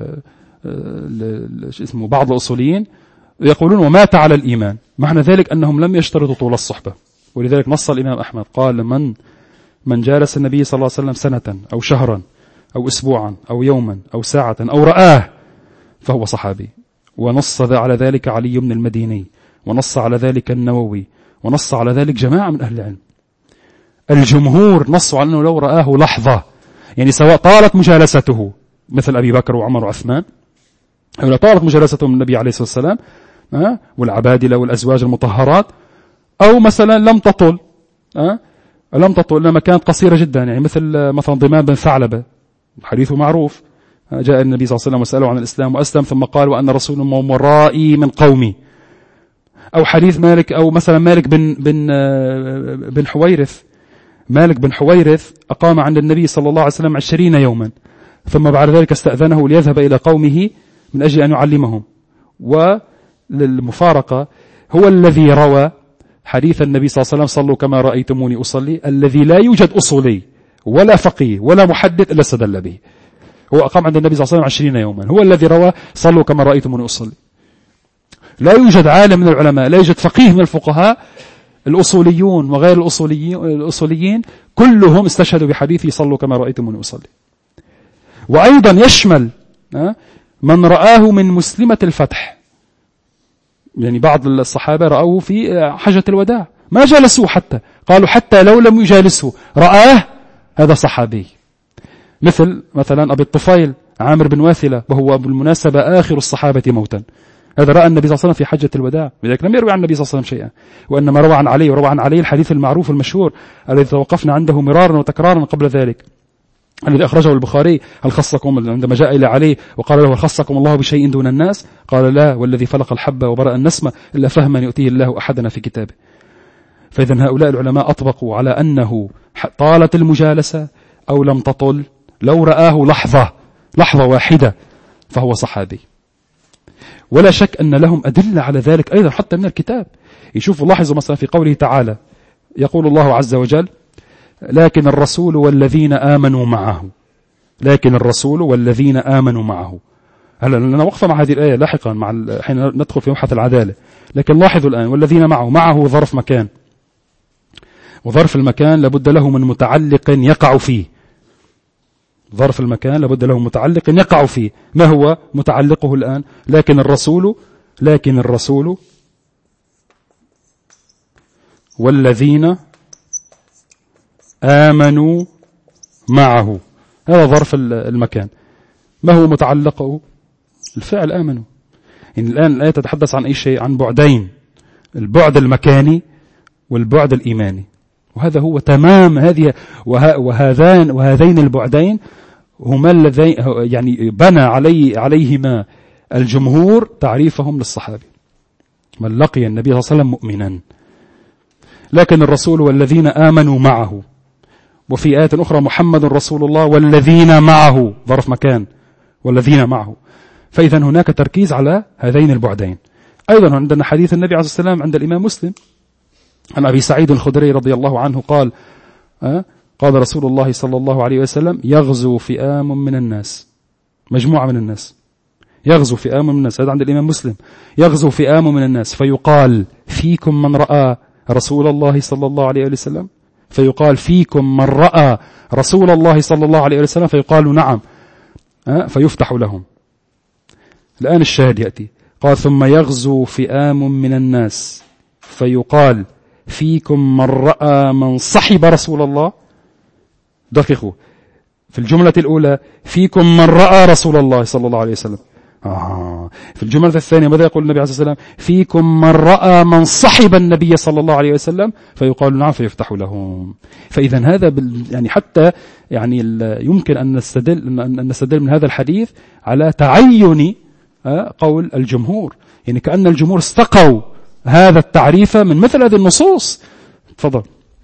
اسمه بعض الأصوليين يقولون ومات على الإيمان، معنى ذلك أنهم لم يشترطوا طول الصحبة. ولذلك نص الإمام أحمد قال من جالس النبي صلى الله عليه وسلم سنة أو شهرا أو أسبوعا أو يوما أو ساعة أو رآه فهو صحابي. ونص على ذلك علي بن المديني، ونص على ذلك النووي، ونص على ذلك جماعة من أهل العلم. الجمهور نصوا على أنه لو رآه لحظة، يعني سواء طالت مجالسته مثل أبي بكر وعمر وعثمان، أو لو طالت مجالسته من النبي عليه الصلاة والسلام والعبادلة والأزواج المطهرات، أو مثلا لم تطل لما كانت قصيرة جدا، يعني مثلا ضمان بن ثعلبة حديثه معروف، جاء النبي صلى الله عليه وسلم وسأله عن الإسلام وأسلم ثم قال وأن رسول مرائي من قومي. أو حديث مالك، أو مثلا مالك بن حويرث. مالك بن حويرث أقام عند النبي صلى الله عليه وسلم 20 يوما، ثم بعد ذلك استأذنه ليذهب إلى قومه من أجل أن يعلمهم. وللمفارقة هو الذي روى حديث النبي صلى الله عليه وسلم صلوا كما رأيتموني أصلي، الذي لا يوجد أصولي ولا فقيه ولا محدث إلا استدل به. هو أقام عند النبي صلى الله عليه وسلم 20 يوما، هو الذي روى صلوا كما رأيتموني أصلي. لا يوجد عالم من العلماء، لا يوجد فقيه من الفقهاء الأصوليون وغير الأصوليين كلهم استشهدوا بحديث صلوا كما رأيتموني أصلي. وأيضا يشمل من رآه من مسلمة الفتح، يعني بعض الصحابة رأوه في حجة الوداع ما جلسوه، حتى قالوا حتى لو لم يجالسه رآه هذا صحابي. مثلا أبي الطفيل عامر بن واثلة، وهو بالمناسبة آخر الصحابة موتا، هذا رأى النبي صلى الله عليه وسلم في حجة الوداع، لذلك لم يروي عن النبي صلى الله عليه وسلم شيئا، وإنما روى عن علي، وروى عن علي الحديث المعروف المشهور الذي توقفنا عنده مرارا وتكرارا قبل ذلك، الذي أخرجه البخاري: هل خصكم، عندما جاء إلى علي وقال له: هل خصكم الله بشيء دون الناس؟ قال: لا، والذي فلق الحبة وبرأ النسمة إلا فهما يؤتيه الله أحدنا في كتابه. فإذا هؤلاء العلماء أطبقوا على أنه طالت المجالسة أو لم تطل، لو رآه لحظة واحدة فهو صحابي. ولا شك أن لهم أدلة على ذلك أيضا حتى من الكتاب. يشوفوا، لاحظوا مثلا في قوله تعالى، يقول الله عز وجل: لكن الرسول والذين آمنوا معه. لكن الرسول والذين آمنوا معه. هلا لنا وقفة مع هذه الآية لاحقا حين ندخل في مبحث العدالة. لكن لاحظوا الآن: والذين معه ظرف مكان، وظرف المكان لابد له من متعلق يقع فيه. ظرف المكان لابد له متعلق يقع فيه. ما هو متعلقه الآن؟ لكن الرسول والذين آمنوا معه، هذا ظرف المكان. ما هو متعلقه؟ الفعل آمنوا. إن الآن الآية تتحدث عن أي شيء؟ عن بعدين: البعد المكاني والبعد الإيماني. وهذا هو تمام وهذين البعدين هما اللذين يعني بنى عليهما الجمهور تعريفهم للصحابي: من لقي النبي صلى الله عليه وسلم مؤمنا. لكن الرسول والذين آمنوا معه. وفي آية أخرى: محمد رسول الله والذين معه، ظرف مكان، والذين معه. فإذا هناك تركيز على هذين البعدين. أيضا عندنا حديث النبي عليه الصلاة والسلام عند الإمام مسلم عن أبي سعيد الخدري رضي الله عنه قال: قال رسول الله صلى الله عليه وسلم: يغزو فئام من الناس، مجموعة من الناس، يغزو فئام من الناس، هذا عند الإمام مسلم، يغزو فئام من الناس فيقال: فيكم من رأى رسول الله صلى الله عليه وسلم؟ فيقال: فيكم من رأى رسول الله صلى الله عليه وسلم؟ فيقال: نعم. فيفتح لهم. الآن الشاهد يأتي: قال: ثم يغزو فئام من الناس فيقال: فيكم من رأى من صحب رسول الله. دقيقوا في الجملة الأولى: فيكم من رأى رسول الله صلى الله عليه وسلم. في الجملة الثانية ماذا يقول النبي عليه الصلاة والسلام؟ فيكم من رأى من صحب النبي صلى الله عليه وسلم؟ فيقال: نعم. فيفتح لهم. فإذا هذا يعني حتى يعني يمكن أن نستدل من هذا الحديث على تعين قول الجمهور، يعني كأن الجمهور استقوا هذا التعريف من مثل هذه النصوص. تفضل.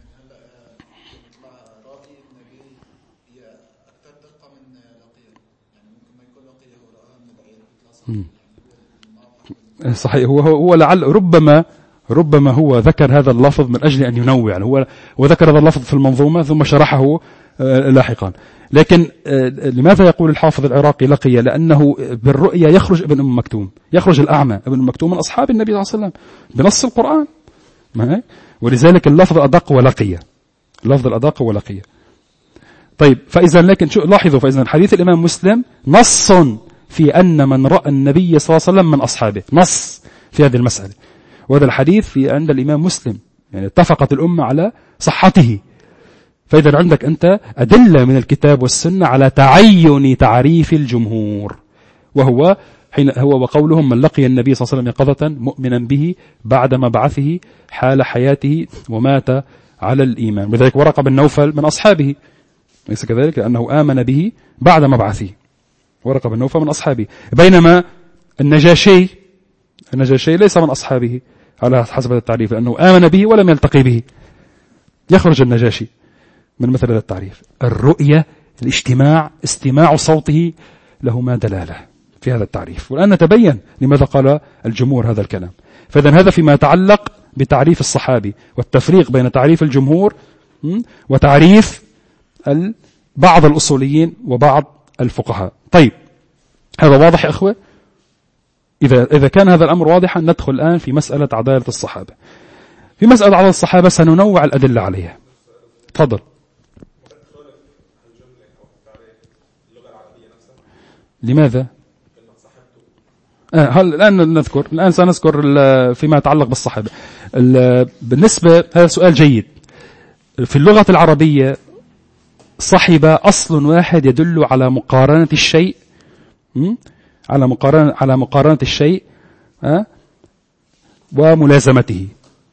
صحيح. هو لعل ربما هو ذكر هذا اللفظ من أجل أن ينوع، يعني هو ذكر هذا اللفظ في المنظومة ثم شرحه لاحقا. لكن لماذا يقول الحافظ العراقي لقي؟ لأنه بالرؤية يخرج ابن أم مكتوم، يخرج الأعمى ابن أم مكتوم من أصحاب النبي صلى الله عليه وسلم بنص القرآن، ولذلك اللفظ أدق: ولقي. اللفظ الأدق هو لقي. طيب فإذا لكن لاحظوا، فإذا حديث الإمام مسلم نص في أن من رأى النبي صلى الله عليه وسلم من أصحابه، نص في هذه المسألة. وهذا الحديث في عند الإمام مسلم، يعني اتفقت الأمة على صحته. فإذا عندك أنت أدلة من الكتاب والسنة على تعين تعريف الجمهور، وهو وقولهم من لقي النبي صلى الله عليه وسلم يقظة مؤمنا به بعد مبعثه حال حياته ومات على الإيمان. وذلك ورقة بن نوفل من أصحابه، ليس كذلك؟ لأنه آمن به بعد مبعثه. ورقة بن نوفل من أصحابه، بينما النجاشي ليس من أصحابه على حسب التعريف، لأنه آمن به ولم يلتقي به. يخرج النجاشي من مثل هذا التعريف. الرؤية، الاجتماع، استماع صوته له ما دلالة في هذا التعريف. والآن نتبين لماذا قال الجمهور هذا الكلام. فإذا هذا فيما يتعلق بتعريف الصحابي، والتفريق بين تعريف الجمهور وتعريف بعض الأصوليين وبعض الفقهاء. طيب هذا واضح يا أخوة؟ إذا كان هذا الأمر واضحا ندخل الآن في مسألة عدالة الصحابة. في مسألة عدالة الصحابة سننوع الأدلة عليها. تفضل. لماذا؟ الآن سنذكر فيما يتعلق بالصحابة. بالنسبة، هذا سؤال جيد. في اللغة العربية صحب أصل واحد يدل على مقارنة الشيء، على مقارنة الشيء وملازمته.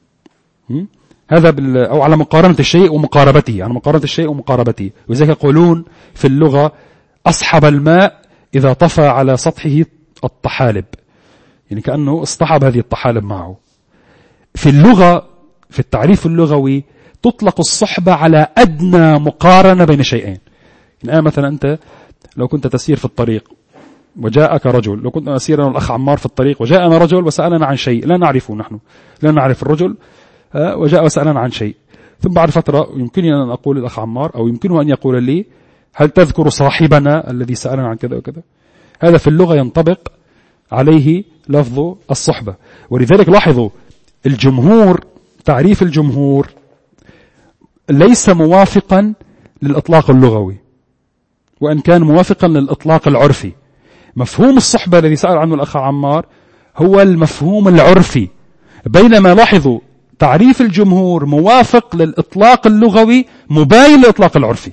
هذا أو على مقارنة الشيء ومقاربته، على مقارنة الشيء ومقاربته. وذلك يقولون في اللغة أصحب الماء إذا طفى على سطحه الطحالب، يعني كأنه اصطحب هذه الطحالب معه. في اللغة، في التعريف اللغوي، تطلق الصحبة على أدنى مقارنة بين شيئين. يعني مثلا أنت لو كنت تسير في الطريق وجاءك رجل، لو كنت أسير أنا والأخ عمار في الطريق وجاءنا رجل وسألنا عن شيء لا نعرفه، نحن لا نعرف الرجل، وجاء وسألنا عن شيء، ثم بعد فترة يمكنني أن أقول للأخ عمار أو يمكنه أن يقول لي هل تذكر صاحبنا الذي سألنا عن كذا وكذا؟ هذا في اللغة ينطبق عليه لفظ الصحبة. ولذلك لاحظوا الجمهور، تعريف الجمهور ليس موافقا للإطلاق اللغوي، وأن كان موافقا للإطلاق العرفي. مفهوم الصحبة الذي سأل عنه الأخ عمار هو المفهوم العرفي، بينما لاحظوا تعريف الجمهور موافق للإطلاق اللغوي مباين للإطلاق العرفي.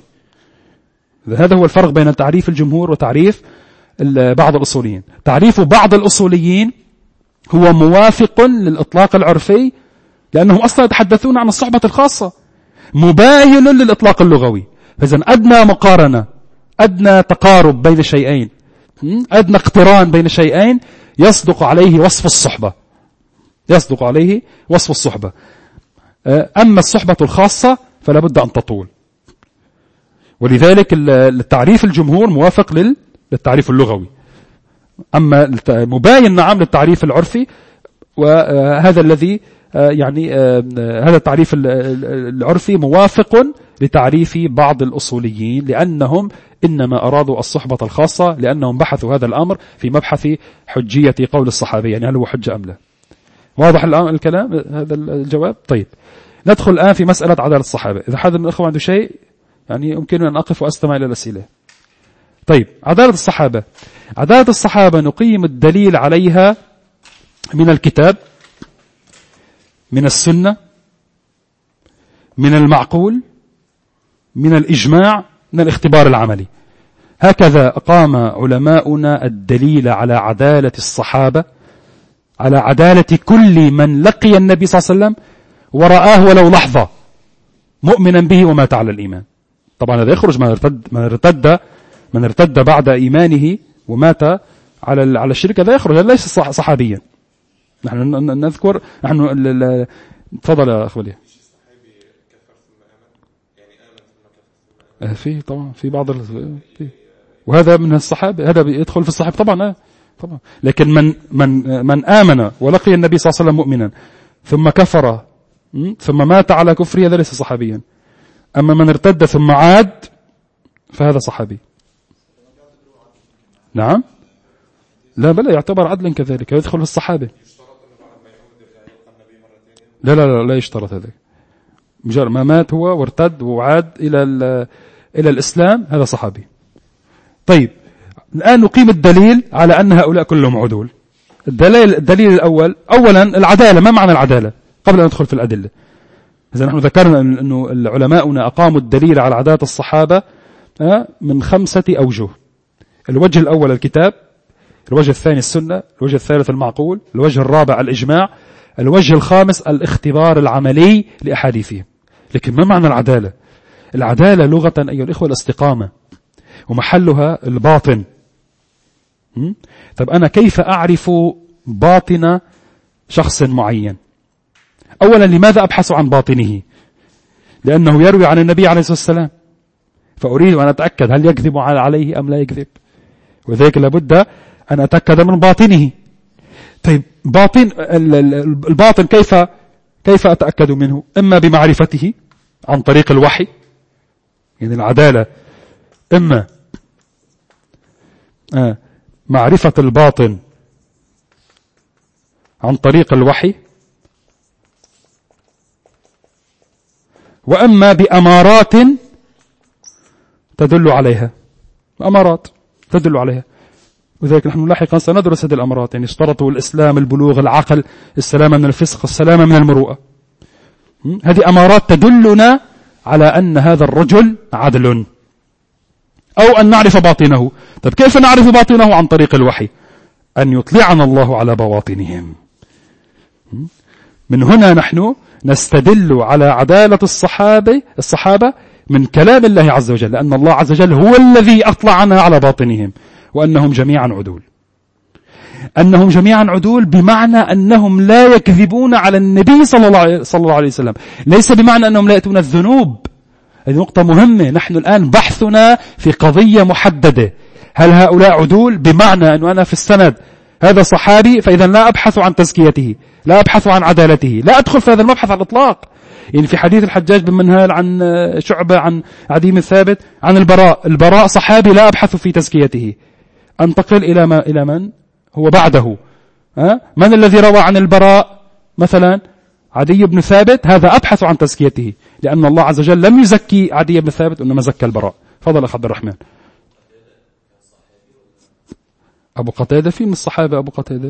هذا هو الفرق بين تعريف الجمهور وتعريف بعض الأصوليين. تعريف بعض الأصوليين هو موافق للإطلاق العرفي لأنهم أصلا يتحدثون عن الصحبة الخاصة، مباين للإطلاق اللغوي. فإذن أدنى مقارنة، أدنى تقارب بين شيئين، أدنى اقتران بين شيئين يصدق عليه وصف الصحبة، يصدق عليه وصف الصحبة. أما الصحبة الخاصة فلا بد أن تطول. ولذلك التعريف الجمهور موافق للتعريف اللغوي، أما مباين نعم للتعريف العرفي. وهذا الذي يعني هذا التعريف العرفي موافق لتعريف بعض الأصوليين، لأنهم إنما أرادوا الصحبة الخاصة، لأنهم بحثوا هذا الأمر في مبحث حجية قول الصحابي، يعني هل هو حجة أم لا. واضح الكلام، هذا الجواب. طيب ندخل الآن في مسألة عدالة الصحابة. إذا حد من الأخوة عنده شيء يعني يمكن أن أقف وأستمع إلى الأسئلة. طيب عدالة الصحابة. عدالة الصحابة نقيم الدليل عليها من الكتاب، من السنة، من المعقول، من الإجماع، من الاختبار العملي. هكذا أقام علماؤنا الدليل على عدالة الصحابة، على عدالة كل من لقي النبي صلى الله عليه وسلم ورآه ولو لحظة مؤمنا به ومات على الإيمان. طبعا هذا يخرج من ارتد بعد إيمانه ومات على الشرك، هذا يخرج، هذا ليس صحابيا. نحن نذكر، نحن تفضل يا أخوالي. في طبعا في بعض وهذا من الصحابة، هذا يدخل في الصحابة طبعا. طبعا. لكن من آمن ولقي النبي صلى الله عليه وسلم مؤمنا ثم كفر ثم مات على كفره هذا ليس صحابيا. أما من ارتد ثم عاد فهذا صحابي. نعم، لا بل يعتبر عدلا كذلك، يدخل في الصحابة. لا يشترط هذا. مجرد ما مات هو وارتد وعاد إلى الإسلام، هذا صحابي. طيب الآن نقيم الدليل على أن هؤلاء كلهم عدول. الدليل الأول، أولا العدالة. ما معنى العدالة قبل أن ندخل في الأدلة؟ إذا نحن ذكرنا أنه العلماء أقاموا الدليل على عدالة الصحابة من 5 أوجه. الوجه الأول الكتاب، الوجه الثاني السنة، الوجه الثالث المعقول، الوجه الرابع الإجماع، الوجه الخامس الاختبار العملي لأحاديثهم. لكن ما معنى العدالة؟ العدالة لغة أيها الإخوة الاستقامة، ومحلها الباطن. طب أنا كيف أعرف باطن شخص معين؟ أولا لماذا أبحث عن باطنه؟ لأنه يروي عن النبي عليه الصلاة والسلام، فأريد أن أتأكد هل يكذب عليه أم لا يكذب، وذلك لابد أن أتأكد من باطنه. طيب الباطن كيف أتأكد منه؟ إما بمعرفته عن طريق الوحي، يعني العدالة إما معرفة الباطن عن طريق الوحي، وأما بأمارات تدل عليها، أمارات تدل عليها. وذلك نحن لاحقا سندرس هذه الأمارات، يعني اشترطوا الإسلام، البلوغ، العقل، السلامة من الفسق، السلامة من المروءة. هذه أمارات تدلنا على أن هذا الرجل عدل، أو أن نعرف باطنه. طيب كيف نعرف باطنه؟ عن طريق الوحي، أن يطلعنا الله على بواطنهم. من هنا نحن نستدل على عدالة الصحابة من كلام الله عز وجل، لأن الله عز وجل هو الذي أطلعنا على باطنهم، وأنهم جميعا عدول. أنهم جميعا عدول بمعنى أنهم لا يكذبون على النبي صلى الله عليه وسلم، ليس بمعنى أنهم لا يأتون الذنوب. هذه نقطة مهمة. نحن الآن بحثنا في قضية محددة، هل هؤلاء عدول؟ بمعنى أنه أنا في السند هذا صحابي، فإذا لا أبحث عن تزكيته، لا أبحث عن عدالته، لا أدخل في هذا المبحث على الإطلاق. يعني في حديث الحجاج بن منهال عن شعبة عن عدي بن ثابت عن البراء صحابي، لا أبحث في تزكيته، أنتقل إلى من هو بعده. من الذي روى عن البراء مثلا؟ عدي بن ثابت، هذا أبحث عن تزكيته، لأن الله عز وجل لم يزكي عدي بن ثابت، إنما زكى البراء. فضل أخ عبد الرحمن. أبو قتادة في من الصحابة أبو قتادة.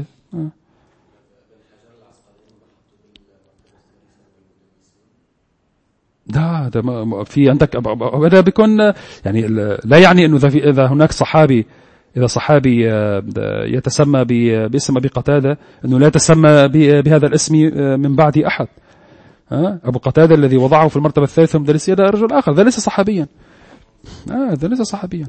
ده في عندك هذا بيكون يعني لا يعني إنه إذا هناك صحابي، إذا صحابي يتسمى باسم أبي قتادة، أنه لا يتسمى بهذا الاسم من بعد أحد. أبو قتادة الذي وضعه في المرتبة الثالثة من مدرسية ده رجل آخر، ذا ليس صحابيا. ذا ليس صحابيا.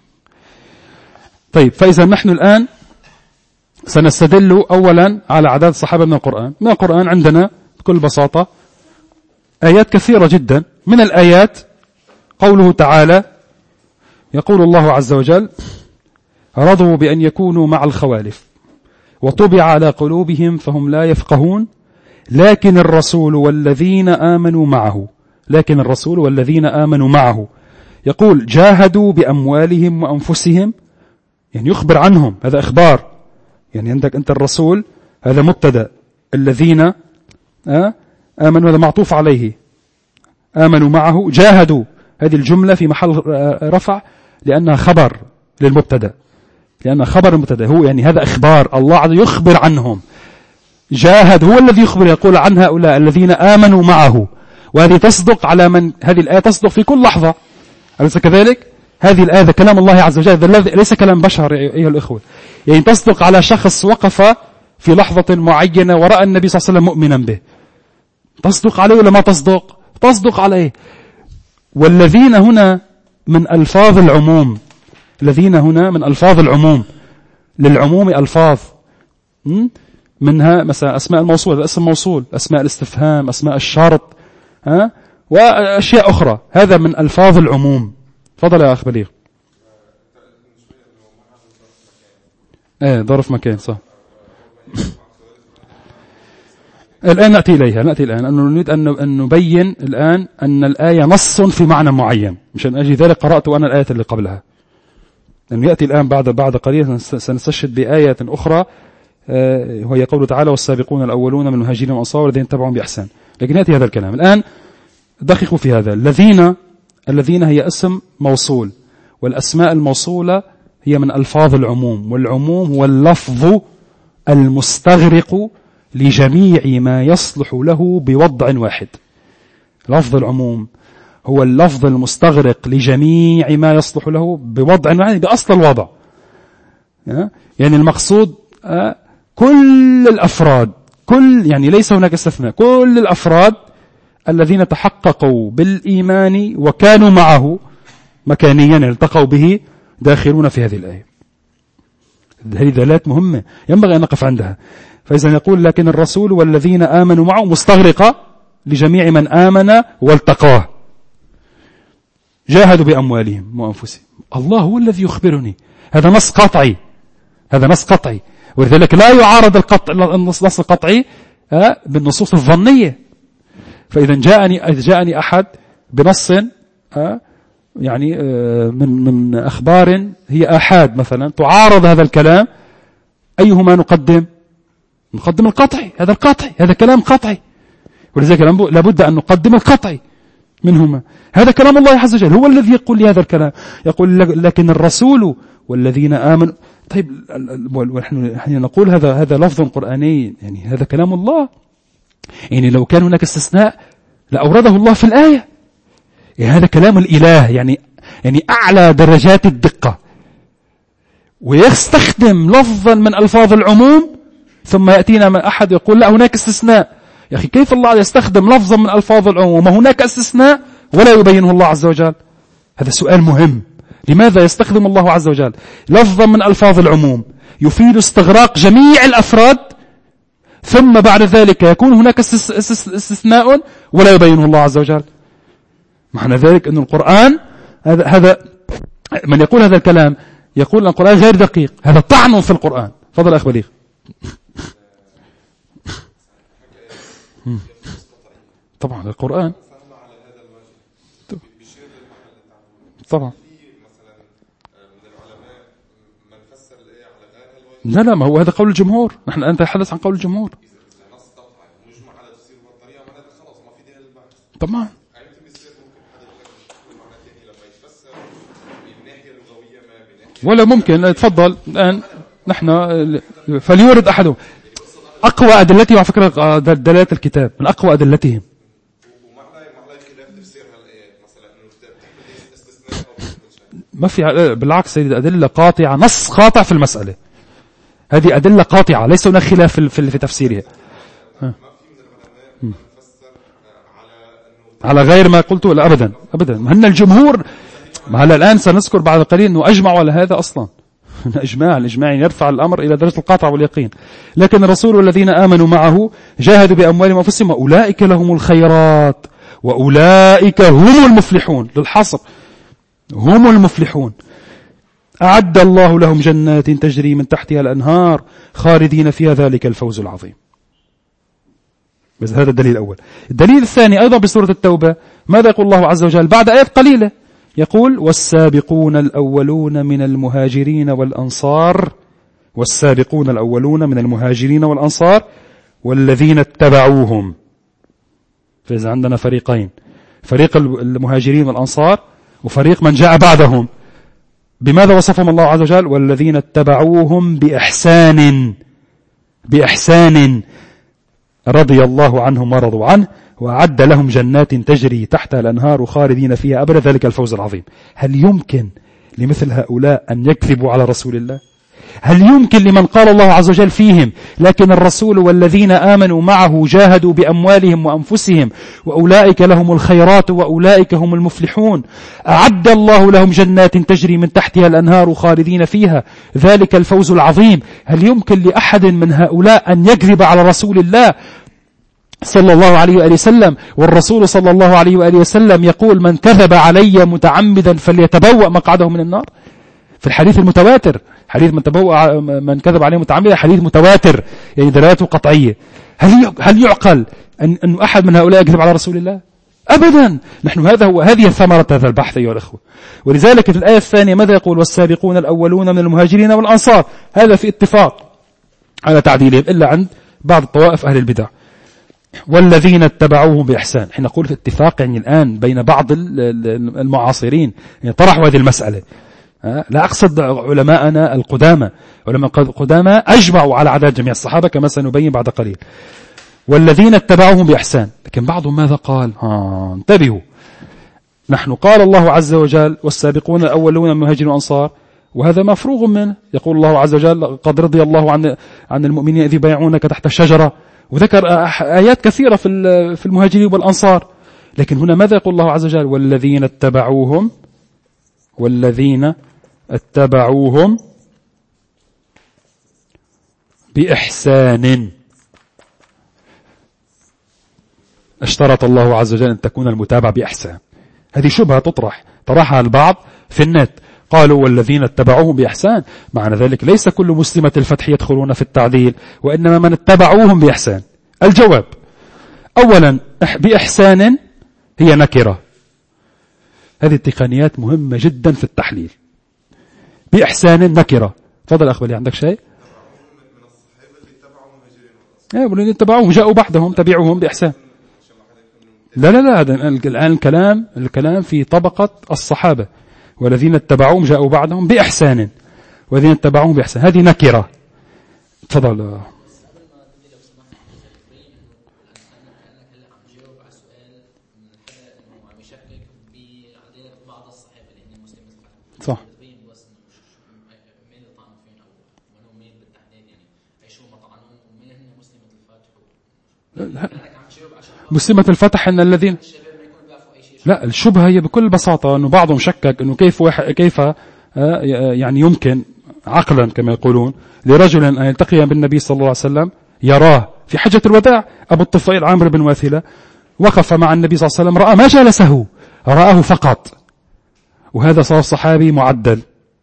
طيب فإذا نحن الآن سنستدل أولا على عدد الصحابة من القرآن. من القرآن عندنا بكل بساطة آيات كثيرة جدا. من الآيات قوله تعالى، يقول الله عز وجل: رضوا بأن يكونوا مع الخوالف وطبع على قلوبهم فهم لا يفقهون لكن الرسول والذين آمنوا معه يقول جاهدوا بأموالهم وأنفسهم، يعني يخبر عنهم، هذا إخبار. يعني عندك أنت الرسول هذا مبتدأ، الذين آمنوا هذا معطوف عليه، آمنوا معه، جاهدوا هذه الجملة في محل رفع لأنها خبر للمبتدأ، لأن خبر المبتدأ هو يعني هذا إخبار، الله عز وجل يخبر عنهم. جاهد هو الذي يخبر، يقول عن هؤلاء الذين آمنوا معه، وهذه تصدق على من، هذه الآية تصدق في كل لحظة، أليس كذلك؟ هذه الآية كلام الله عز وجل، ليس كلام بشر أيها الأخوة، يعني تصدق على شخص وقف في لحظة معينة ورأى النبي صلى الله عليه وسلم مؤمنا به، تصدق عليه ولا ما تصدق؟ تصدق عليه. والذين هنا من ألفاظ العموم، الذين هنا من ألفاظ العموم، للعموم ألفاظ منها مثلا أسماء الموصول، اسم موصول، أسماء الاستفهام، أسماء الشرط، وأشياء أخرى، هذا من ألفاظ العموم. فضل يا أخ بليغ. ظرف مكان، صح. الآن نأتي الآن أنه نريد أن نبين الآن أن الآية نص في معنى معين، مشان أجي ذلك قرأت أنا الآية اللي قبلها. لأنه يأتي الآن بعد قليل سنستشهد بآية أخرى، وهي قوله تعالى: والسابقون الأولون من المهاجرين والأنصار والذين تبعهم بإحسان. لكن يأتي هذا الكلام الآن. دققوا في هذا. الذين هي اسم موصول، والأسماء الموصولة هي من ألفاظ العموم، والعموم هو اللفظ المستغرق لجميع ما يصلح له بوضع واحد. لفظ العموم هو اللفظ المستغرق لجميع ما يصلح له بوضع واحد، بأصل الوضع. يعني المقصود كل الأفراد، يعني ليس هناك استثناء، كل الأفراد الذين تحققوا بالإيمان وكانوا معه مكانيا التقوا به داخلون في هذه الآية. هذه دلالات مهمة ينبغي أن نقف عندها. فإذا يقول لكن الرسول والذين آمنوا معه مستغرقة لجميع من آمن والتقاه، جاهدوا بأموالهم وأنفسهم. الله هو الذي يخبرني، هذا نص قطعي، هذا نص قطعي، ولذلك لا يعارض النص القطعي بالنصوص الظنية. فإذا جاءني أحد بنص يعني من أخبار هي آحاد مثلا تعارض هذا الكلام، أيهما نقدم القطعي، هذا القطعي، هذا كلام قطعي، ولذلك لابد أن نقدم القطعي منهما. هذا كلام الله عز وجل، هو الذي يقول لي هذا الكلام، يقول لكن الرسول والذين آمنوا. طيب ونحن نقول هذا لفظ قرآني، يعني هذا كلام الله، يعني لو كان هناك استثناء لأورده الله في الآية. يعني هذا كلام الإله، يعني أعلى درجات الدقة، ويستخدم لفظا من ألفاظ العموم ثم يأتينا من أحد يقول لا هناك استثناء. يا أخي كيف الله يستخدم لفظا من ألفاظ العموم وهناك استثناء ولا يبينه الله عز وجل؟ هذا سؤال مهم. لماذا يستخدم الله عز وجل لفظا من ألفاظ العموم يفيد استغراق جميع الأفراد، ثم بعد ذلك يكون هناك استثناء ولا يبينه الله عز وجل؟ معنى ذلك أن القرآن هذا من يقول هذا الكلام يقول أن القرآن غير دقيق، هذا طعن في القرآن. فضل أخ بليغ. طبعا القرآن طبعا لا ما هو هذا قول الجمهور، نحن أنت تحدث عن قول الجمهور. طبعا ولا ممكن. تفضل الآن نحن فليورد أحدهم أقوى أدلتهم، على فكرة دلالات الكتاب من أقوى أدلتهم. ما في، بالعكس أدلة قاطعة، نص قاطع في المسألة، هذه أدلة قاطعة ليس هناك خلاف في تفسيرها. على غير ما قلته لا أبدا أبدا. هن الجمهور، ما هلا الآن سنذكر بعد قليل أنه أجمعوا على هذا أصلا. الإجماع يرفع الأمر إلى درجة القاطع واليقين. لكن الرسول والذين آمنوا معه جاهدوا بأموالهم وأنفسهم وأولئك لهم الخيرات وأولئك هم المفلحون. للحصر هم المفلحون. أعد الله لهم جنات تجري من تحتها الأنهار خالدين فيها ذلك الفوز العظيم. بس هذا الدليل الأول. الدليل الثاني أيضا بسورة التوبة، ماذا يقول الله عز وجل بعد آيات قليلة؟ يقول والسابقون الأولون من المهاجرين والأنصار، والسابقون الأولون من المهاجرين والأنصار والذين اتبعوهم. فإذا عندنا فريقين، فريق المهاجرين والأنصار وفريق من جاء بعدهم. بماذا وصفهم الله عز وجل؟ والذين اتبعوهم بإحسان رضي الله عنهم ورضوا عنه وأعد لهم جنات تجري تحتها الأنهار خالدين فيها أبدا ذلك الفوز العظيم. هل يمكن لمثل هؤلاء أن يكذبوا على رسول الله؟ هل يمكن لمن قال الله عز وجل فيهم لكن الرسول والذين آمنوا معه جاهدوا بأموالهم وأنفسهم وأولئك لهم الخيرات وأولئك هم المفلحون أعد الله لهم جنات تجري من تحتها الأنهار خالدين فيها ذلك الفوز العظيم؟ هل يمكن لأحد من هؤلاء أن يكذب على رسول الله صلى الله عليه وآله وسلم؟ والرسول صلى الله عليه وآله وسلم يقول من كذب علي متعمدا فليتبوأ مقعده من النار. في الحديث المتواتر، حديث من كذب عليه متعمدا حديث متواتر، يعني دلالته قطعية. هل يعقل أن أحد من هؤلاء يكذب على رسول الله؟ أبدا. نحن هذه ثمرة هذا البحث أيها الأخوة. ولذلك في الآية الثانية ماذا يقول؟ والسابقون الأولون من المهاجرين والأنصار. هذا في اتفاق على تعديلهم إلا عند بعض الطوائف أهل البدع. والذين اتبعوهم بإحسان. حين نقول في اتفاق يعني الآن بين بعض المعاصرين يعني طرحوا هذه المسألة. لا أقصد علماءنا القدامى، علماء القدامى أجمعوا على عدد جميع الصحابة كما سنبين بعد قليل. والذين اتبعوهم بإحسان. لكن بعضهم ماذا قال؟ انتبهوا، نحن قال الله عز وجل والسابقون الأولون من المهاجرين والأنصار، وهذا مفروغ منه. يقول الله عز وجل قد رضي الله عن المؤمنين إذ يبايعونك تحت الشجرة، وذكر آيات كثيرة في المهاجرين والأنصار. لكن هنا ماذا يقول الله عز وجل؟ والذين اتبعوهم بإحسان. اشترط الله عز وجل أن تكون المتابعة بإحسان. هذه شبهة طرحها البعض في النت، قالوا والذين اتبعوهم بإحسان، معنى ذلك ليس كل مسلمة الفتح يدخلون في التعديل، وإنما من اتبعوهم بإحسان. الجواب: أولا بإحسان هي نكرة. هذه التقنيات مهمة جدا في التحليل. بإحسان نكرة. تفضل أخبري، عندك شيء؟ والذين اتبعوهم جاءوا بعدهم تبعوهم بإحسان. لا هذا الآن الكلام في طبقة الصحابة. والذين اتبعوهم جاءوا بعدهم بإحسان، والذين اتبعوهم بإحسان، هذه نكرة. تفضل. صح. مسلمة الفتح ان الذين لا، الشبهة هي بكل بساطة أنه بعضهم شكك أنه كيف يعني يمكن عقلا كما يقولون لرجل أن يلتقي بالنبي صلى الله عليه وسلم، يراه في حجة الوداع. أبو الطفيل عامر بن واثلة وقف مع النبي صلى الله عليه وسلم، رأى ما جلسه، رآه فقط، وهذا صار صحابي معدل.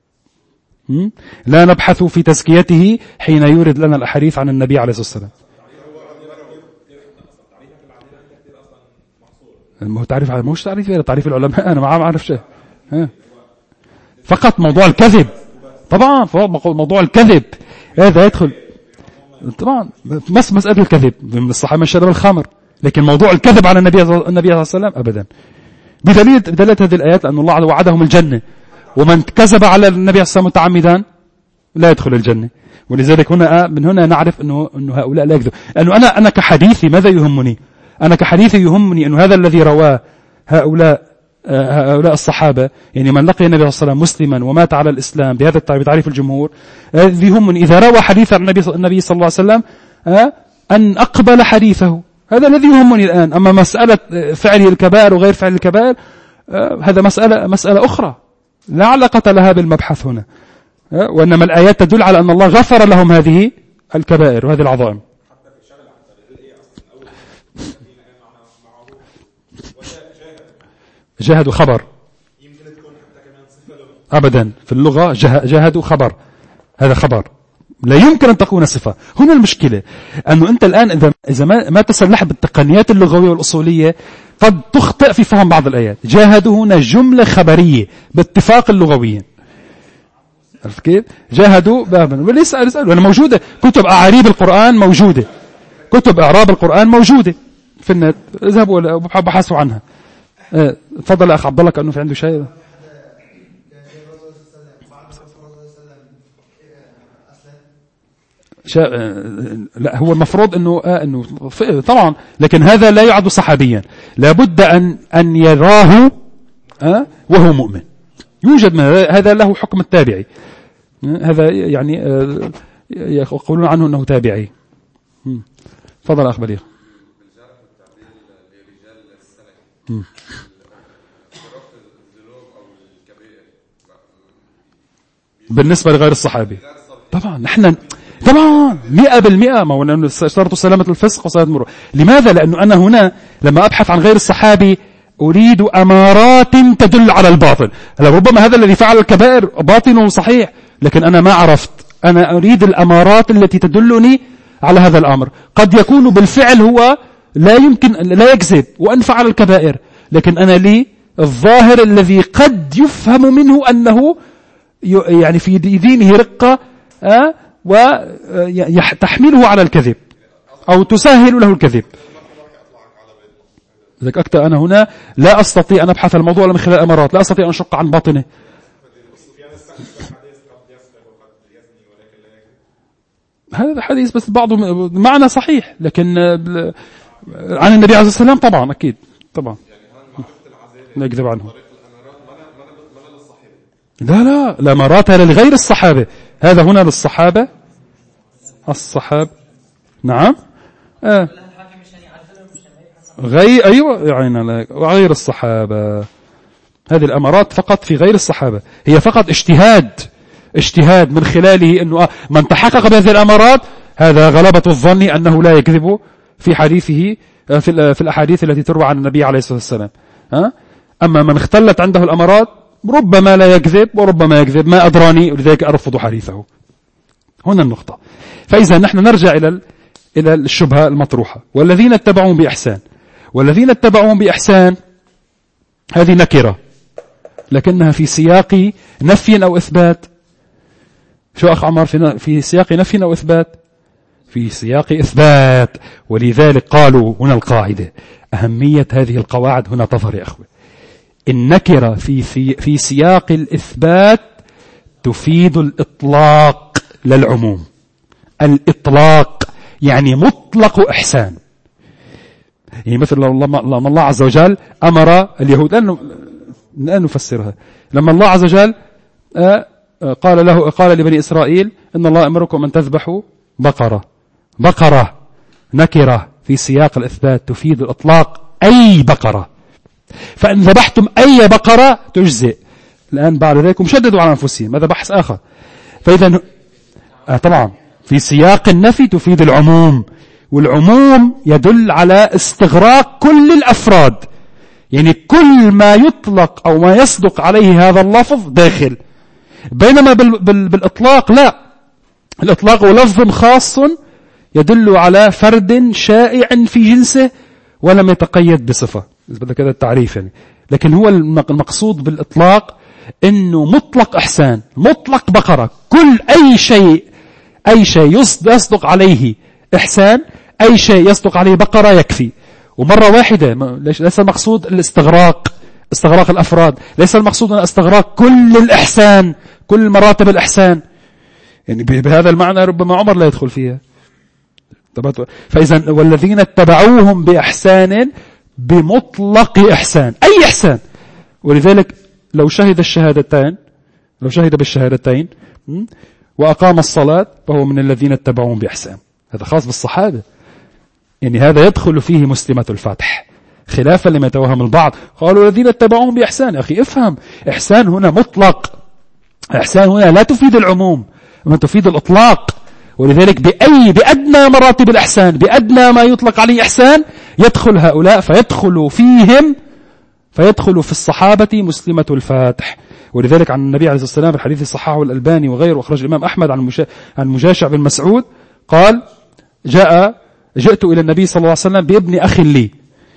لا نبحث في تزكيته حين يورد لنا الأحاديث عن النبي عليه الصلاة والسلام. تعريف مش تعريف العلماء، أنا ما أعرف شيء. فقط موضوع الكذب، طبعا موضوع الكذب هذا يدخل طبعا مسألة الكذب من الصحابة من شرب الخمر، لكن موضوع الكذب على النبي صلى الله عليه وسلم أبدا. بدليل هذه الآيات أن الله وعدهم الجنة، ومن كذب على النبي صلى الله عليه وسلم متعمدا لا يدخل الجنة. ولذلك من هنا نعرف أنه هؤلاء لا يكذب. أنه أنا كحديثي ماذا يهمني؟ أنا كحديثي يهمني أنه هذا الذي رواه هؤلاء الصحابة، يعني من لقي النبي صلى الله عليه وسلم مسلما ومات على الإسلام بهذا بتعريف الجمهور، يهمني إذا روى حديث عن النبي صلى الله عليه وسلم أن أقبل حديثه. هذا الذي يهمني الآن. أما مسألة فعل الكبائر وغير فعل الكبائر هذا مسألة أخرى لا علاقة لها بالمبحث هنا. وإنما الآيات تدل على أن الله غفر لهم هذه الكبائر وهذه العظائم. جاهدوا خبر أبدا في اللغة، جاهدوا خبر، هذا خبر لا يمكن أن تكون صفة. هنا المشكلة أنه أنت الآن إذا ما تسلح بالتقنيات اللغوية والأصولية قد تخطئ في فهم بعض الآيات. جاهدوا هنا جملة خبرية باتفاق اللغويين. عرفت كيف؟ جاهدوا بابا وليسألوا. أنا موجودة كتب أعاريب القرآن، موجودة كتب إعراب القرآن موجودة في النت، اذهبوا وبحثوا عنها. تفضل أخ عبد الله كأنه في عنده شيء. لا هو المفروض انه طبعا، لكن هذا لا يعد صحابيا، لابد ان يراه وهو مؤمن. يوجد هذا له حكم التابعي، هذا يعني يقولون عنه انه تابعي. تفضل اخ بليغ. بالنسبة لغير الصحابي طبعا نحن طبعا 100%، ما هو لأنه اشترطوا سلامة الفسق وسلامة المروءة. لماذا؟ لأنه أنا هنا لما أبحث عن غير الصحابي أريد أمارات تدل على الباطل. ربما هذا الذي فعل الكبائر باطنه صحيح، لكن أنا ما عرفت. أنا أريد الأمارات التي تدلني على هذا الأمر. قد يكون بالفعل هو لا يكذب وأن فعل الكبائر، لكن أنا لي الظاهر الذي قد يفهم منه أنه يعني في دينه رقة وتحمله على الكذب أو تسهل له الكذب. لذلك أكثر أنا هنا لا أستطيع أن أبحث الموضوع من خلال الأمارات، لا أستطيع أن أشق عن باطنه. هذا حديث بس بعضه معنى صحيح، لكن عن النبي عليه الصلاة والسلام طبعا أكيد طبعا لا يكذب عنه. لا الأمارات هذا لغير الصحابة، هذا هنا للصحابة الصحابة. نعم أيوة غير الصحابة. هذه الأمارات فقط في غير الصحابة، هي فقط اجتهاد من خلاله أنه من تحقق بهذه الأمارات هذا غلبة الظن أنه لا يكذب في حديثه في الأحاديث التي تروى عن النبي عليه الصلاة والسلام. أما من اختلت عنده الأمارات ربما لا يكذب وربما يكذب، ما أدراني، ولذلك أرفض حديثه. هنا النقطة. فإذا نحن نرجع إلى الشبهة المطروحة، والذين اتبعون بإحسان. والذين اتبعون بإحسان هذه نكرة لكنها في سياق نفي أو إثبات. شو أخ عمر في سياق نفي أو إثبات؟ في سياق إثبات. ولذلك قالوا هنا القاعدة، أهمية هذه القواعد هنا تظهر يا أخوة. النكرة في سياق الإثبات تفيد الإطلاق للعموم. الإطلاق يعني مطلق إحسان. يعني مثل لما الله عز وجل أمر اليهود، لأن نفسرها، لما الله عز وجل قال لبني إسرائيل إن الله أمركم أن تذبحوا بقرة نكرة في سياق الإثبات تفيد الإطلاق، أي بقرة. فإن ذبحتم أي بقرة تجزئ. الآن بعد ذلك شددوا على أنفسهم، هذا بحث آخر. فإذا طبعا في سياق النفي تفيد العموم، والعموم يدل على استغراق كل الأفراد، يعني كل ما يطلق أو ما يصدق عليه هذا اللفظ داخل. بينما بالإطلاق لا، الإطلاق هو لفظ خاص يدل على فرد شائع في جنسه ولم يتقيد بصفة، بدك كذا التعريف يعني. لكن هو المقصود بالإطلاق إنه مطلق إحسان، مطلق بقرة، كل أي شيء يصدق عليه إحسان، أي شيء يصدق عليه بقرة يكفي، ومرة واحدة. ليس المقصود استغراق الأفراد، ليس المقصود أن استغراق كل الإحسان، كل مراتب الإحسان، يعني بهذا المعنى ربما عمر لا يدخل فيها. فإذا والذين اتبعوهم بإحسان بمطلق إحسان، أي إحسان. ولذلك لو شهد بالشهادتين وأقام الصلاة فهو من الذين اتبعوهم بإحسان. هذا خاص بالصحابة، يعني هذا يدخل فيه مسلمة الفتح، خلافا لما يتوهم البعض قالوا الذين اتبعوهم بإحسان. أخي افهم، إحسان هنا مطلق، إحسان هنا لا تفيد العموم، ما تفيد الإطلاق. ولذلك بأدنى مراتب الإحسان، بأدنى ما يطلق عليه إحسان يدخل هؤلاء، فيدخل في الصحابة مسلمة الفاتح. ولذلك عن النبي عليه الصلاة والسلام الحديث الصحاح الألباني وغيره، وأخرج الإمام أحمد عن مجاشع بن مسعود قال جئت إلى النبي صلى الله عليه وسلم بابن أخ لي،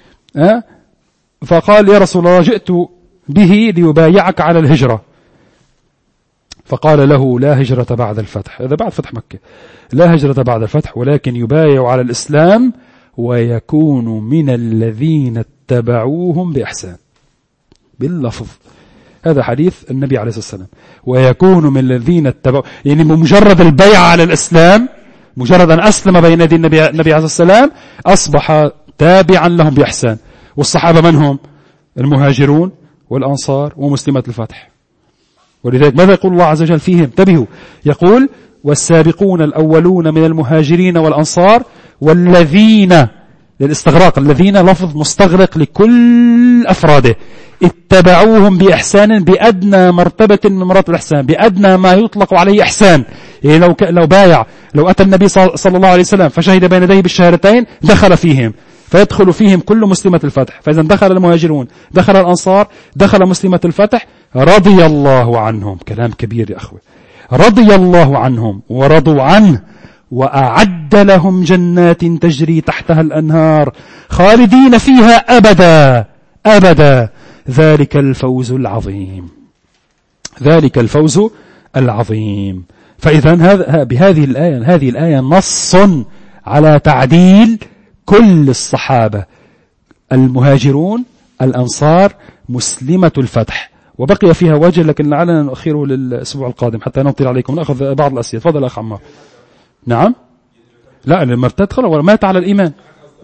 فقال يا رسول الله جئت به ليبايعك على الهجرة، فقال له لا هجرة بعد الفتح، هذا بعد فتح مكة، لا هجرة بعد الفتح ولكن يبايع على الإسلام ويكون من الذين اتبعوهم بإحسان، باللفظ. هذا حديث النبي عليه الصلاة والسلام، ويكون من الذين اتبعوا، يعني بمجرد البيع على الإسلام، مجرد أن أسلم بين يدي النبي عليه الصلاة والسلام أصبح تابعا لهم بإحسان. والصحابة من هم؟ المهاجرون والأنصار ومسلمات الفتح. ولذلك ماذا يقول الله عز وجل فيهم؟ انتبهوا، يقول والسابقون الأولون من المهاجرين والأنصار والذين، للاستغراق، الذين لفظ مستغرق لكل أفراده، اتبعوهم بإحسان، بأدنى مرتبة من مراتب الإحسان، بأدنى ما يطلق عليه إحسان. يعني لو بايع، لو أتى النبي صلى الله عليه وسلم فشهد بين يديه بالشهادتين دخل فيهم، فيدخل فيهم كل مسلمة الفتح. فإذا دخل المهاجرون، دخل الأنصار، دخل مسلمة الفتح، رضي الله عنهم. كلام كبير يا أخوة. رضي الله عنهم ورضوا عنه وأعد لهم جنات تجري تحتها الأنهار خالدين فيها أبدا أبدا، ذلك الفوز العظيم، ذلك الفوز العظيم. فإذا بهذه الآية نص على تعديل كل الصحابة المهاجرون الأنصار مسلمة الفتح، وبقي فيها وجه لكن لعلنا نؤخره للأسبوع القادم حتى نطيل عليكم. نأخذ بعض الأسئلة. تفضل أخ عمار. نعم. لا المرتد خلاص ولا مات على الإيمان.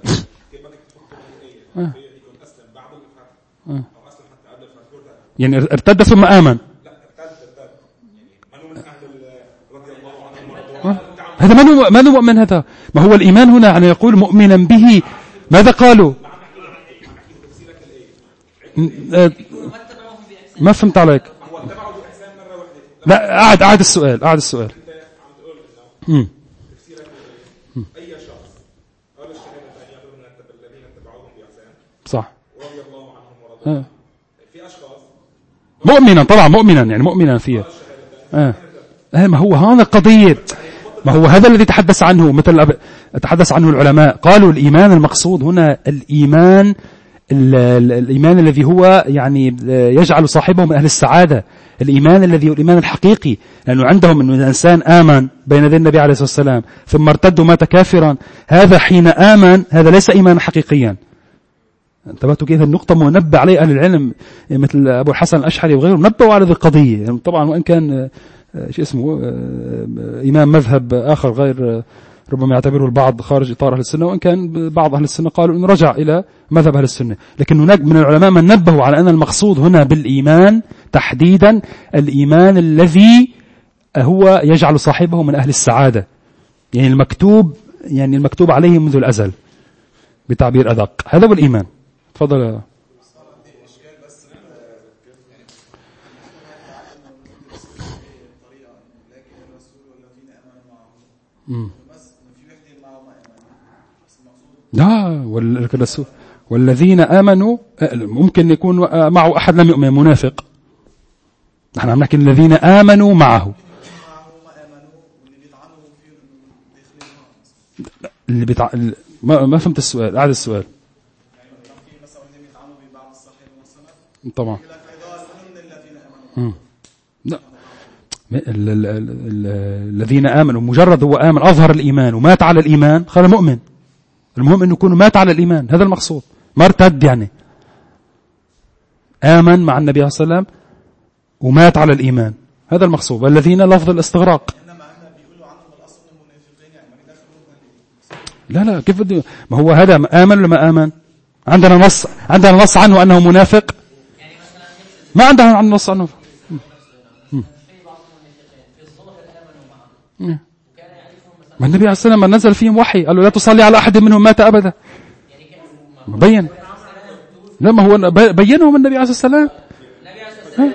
يعني ارتد ثم آمن. هذا من هو مؤمن هذا؟ ما هو الإيمان هنا يعني يقول مؤمنا به. ماذا قالوا؟ ما فهمت عليك. لا أعد السؤال. أي شخص قال الشهادة أن يعلم الذين اتبعوهم بإحسان صح رضي الله عنهم ورضوا في أشخاص مؤمنا طبعا مؤمنا يعني مؤمنا فيها ما هو هذا القضية. ما هو هذا الذي تحدث عنه مثل تحدث عنه العلماء. قالوا الإيمان المقصود هنا الإيمان الذي هو يعني يجعل صاحبه من أهل السعادة، الإيمان الذي هو الإيمان الحقيقي، لأنه عندهم أن الإنسان آمن بين يدي النبي عليه الصلاة والسلام ثم ارتد ومات كافرا، هذا حين آمن هذا ليس إيمانا حقيقيا. انتبهتوا كيف النقطة منبه عليه أهل العلم مثل أبو الحسن الأشعري وغيره، نبهوا على هذه القضية. يعني طبعا وإن كان إمام مذهب آخر غير ربما يعتبره البعض خارج إطار أهل السنة، وإن كان بعض أهل السنة قالوا إنه رجع إلى مذهب أهل السنة، لكن هناك من العلماء من نبهوا على أن المقصود هنا بالإيمان تحديدا الإيمان الذي هو يجعل صاحبه من أهل السعادة، يعني المكتوب عليه منذ الأزل بتعبير أدق. هذا هو الإيمان. تفضل. لا والذين آمنوا ممكن يكون معه أحد لم يؤمن منافق. نحن عم نحكي الذين آمنوا معه ما فهمت السؤال. أعد السؤال. طبعا لا الذين آمنوا مجرد هو آمن أظهر الإيمان ومات على الإيمان خلى مؤمن. المهم أنه يكون مات على الإيمان، هذا المقصود، ما ارتد يعني آمن مع النبي صلى الله عليه وسلم ومات على الإيمان، هذا المقصود. والذين لفظ الاستغراق لا كيف بده؟ ما هو هذا آمن ولا ما آمن؟ عندنا نص عنه أنه منافق؟ ما عندنا نص عنه. ما النبي عليه الصلاة والسلام نزل فيهم وحي قالوا لا تصلي على أحد منهم مات أبدا. بين لا ما هو بينهم النبي عليه الصلاة والسلام.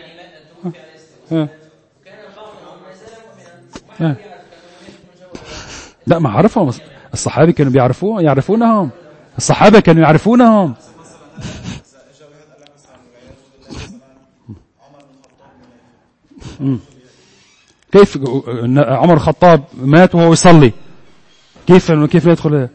لا ما عرفهم الصحابة كانوا يعرفونهم. الصحابة كانوا يعرفونهم. كيف عمر الخطاب مات وهو يصلي؟ كيف يدخل؟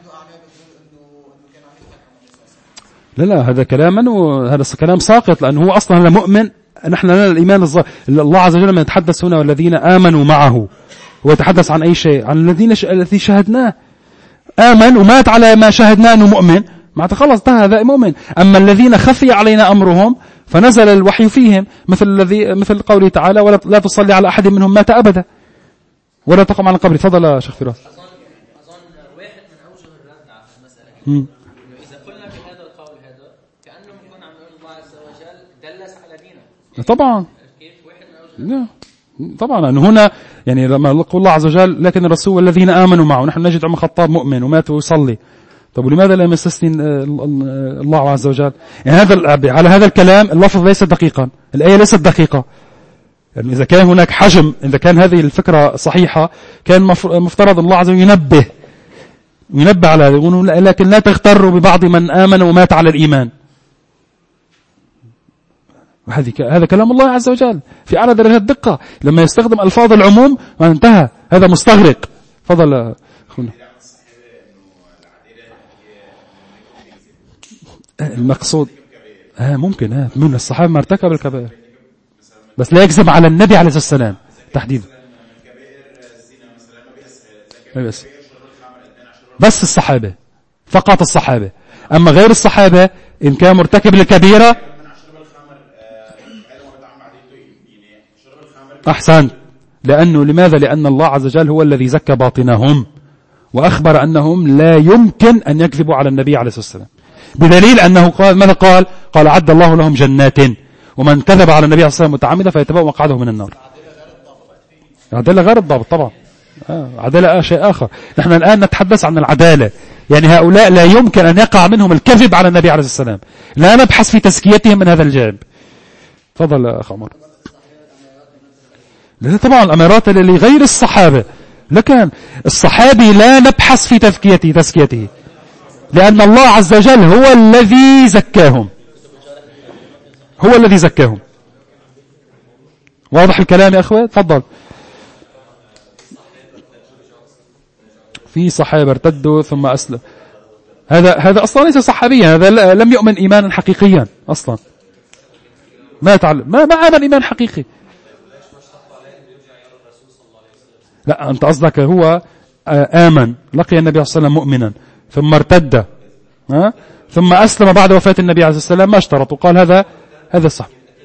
لا هذا هذا كلام ساقط، لأنه هو أصلا هذا مؤمن. نحن لنا الإيمان الله عز وجل لما يتحدث هنا والذين آمنوا معه هو يتحدث عن أي شيء؟ عن الذي شاهدناه. آمن ومات على ما شاهدناه أنه مؤمن، معناته خلص هذا مؤمن. أما الذين خفي علينا أمرهم فنزل الوحي فيهم مثل قوله تعالى ولا تصلي على أحد منهم مات أبدا ولا تقم على قبره. تفضل يا شيخ فراس. أظن واحد من أوجه الرد على المسألة إذا قلنا بهذا القول هذا كأنه يكون عم يقول الله عز وجل دلس على دينه. طبعا كيف واحد من أوجه طبعا أنه هنا يعني لما يقول الله عز وجل لكن الرسول والذين آمنوا معه، نحن نجد عمر الخطاب مؤمن ومات ويصلي. طب ولماذا لم يستثني الله عز وجل؟ يعني على هذا الكلام اللفظ ليس دقيقا، الآية ليست دقيقة. يعني إذا كان هناك حجم، إذا كان هذه الفكرة صحيحة كان مفترض الله عز وجل ينبه على هذا، لكن لا تغتروا ببعض من آمن ومات على الإيمان. هذا كلام الله عز وجل في أعلى درجة الدقة. لما يستخدم ألفاظ العموم ما انتهى، هذا مستغرق. فضل أخونا. المقصود ممكن من الصحابة ما ارتكب الكبائر بس لا يكذب على النبي عليه الصلاة والسلام تحديدا. بس الصحابة فقط الصحابة. أما غير الصحابة إن كان مرتكب لكبيرة أحسنت. لماذا؟ لأن الله عز وجل هو الذي زكى باطنهم وأخبر أنهم لا يمكن أن يكذبوا على النبي عليه الصلاة والسلام، بدليل أنه قال ماذا؟ قال عد الله لهم جنات ومن كذب على النبي عليه الصلاة والسلام متعمدا فيتبوأ مقعده من النار. عدالة غير الضابط طبعا، عدالة شيء آخر. نحن الآن نتحدث عن العدالة، يعني هؤلاء لا يمكن أن يقع منهم الكذب على النبي عليه الصلاة والسلام، لا نبحث في تزكيتهم من هذا الجانب. تفضل يا أخ عمر. لا طبعا الأمارات لغير الصحابة، لكن الصحابي لا نبحث في تزكيته لأن الله عز وجل هو الذي زكاهم، هو الذي زكاهم. واضح الكلام يا أخوة؟ تفضل. في صحابة ارتدوا ثم أسلم، هذا أصلا ليس صحابيا، هذا لم يؤمن إيمانا حقيقيا أصلا، ما تعلم ما آمن إيمان حقيقي. لا أنت قصدك هو آمن، لقي النبي صلى الله عليه وسلم مؤمنا ثم ارتد ثم أسلم بعد وفاة النبي عليه الصلاة والسلام، ما اشترط وقال هذا الصح.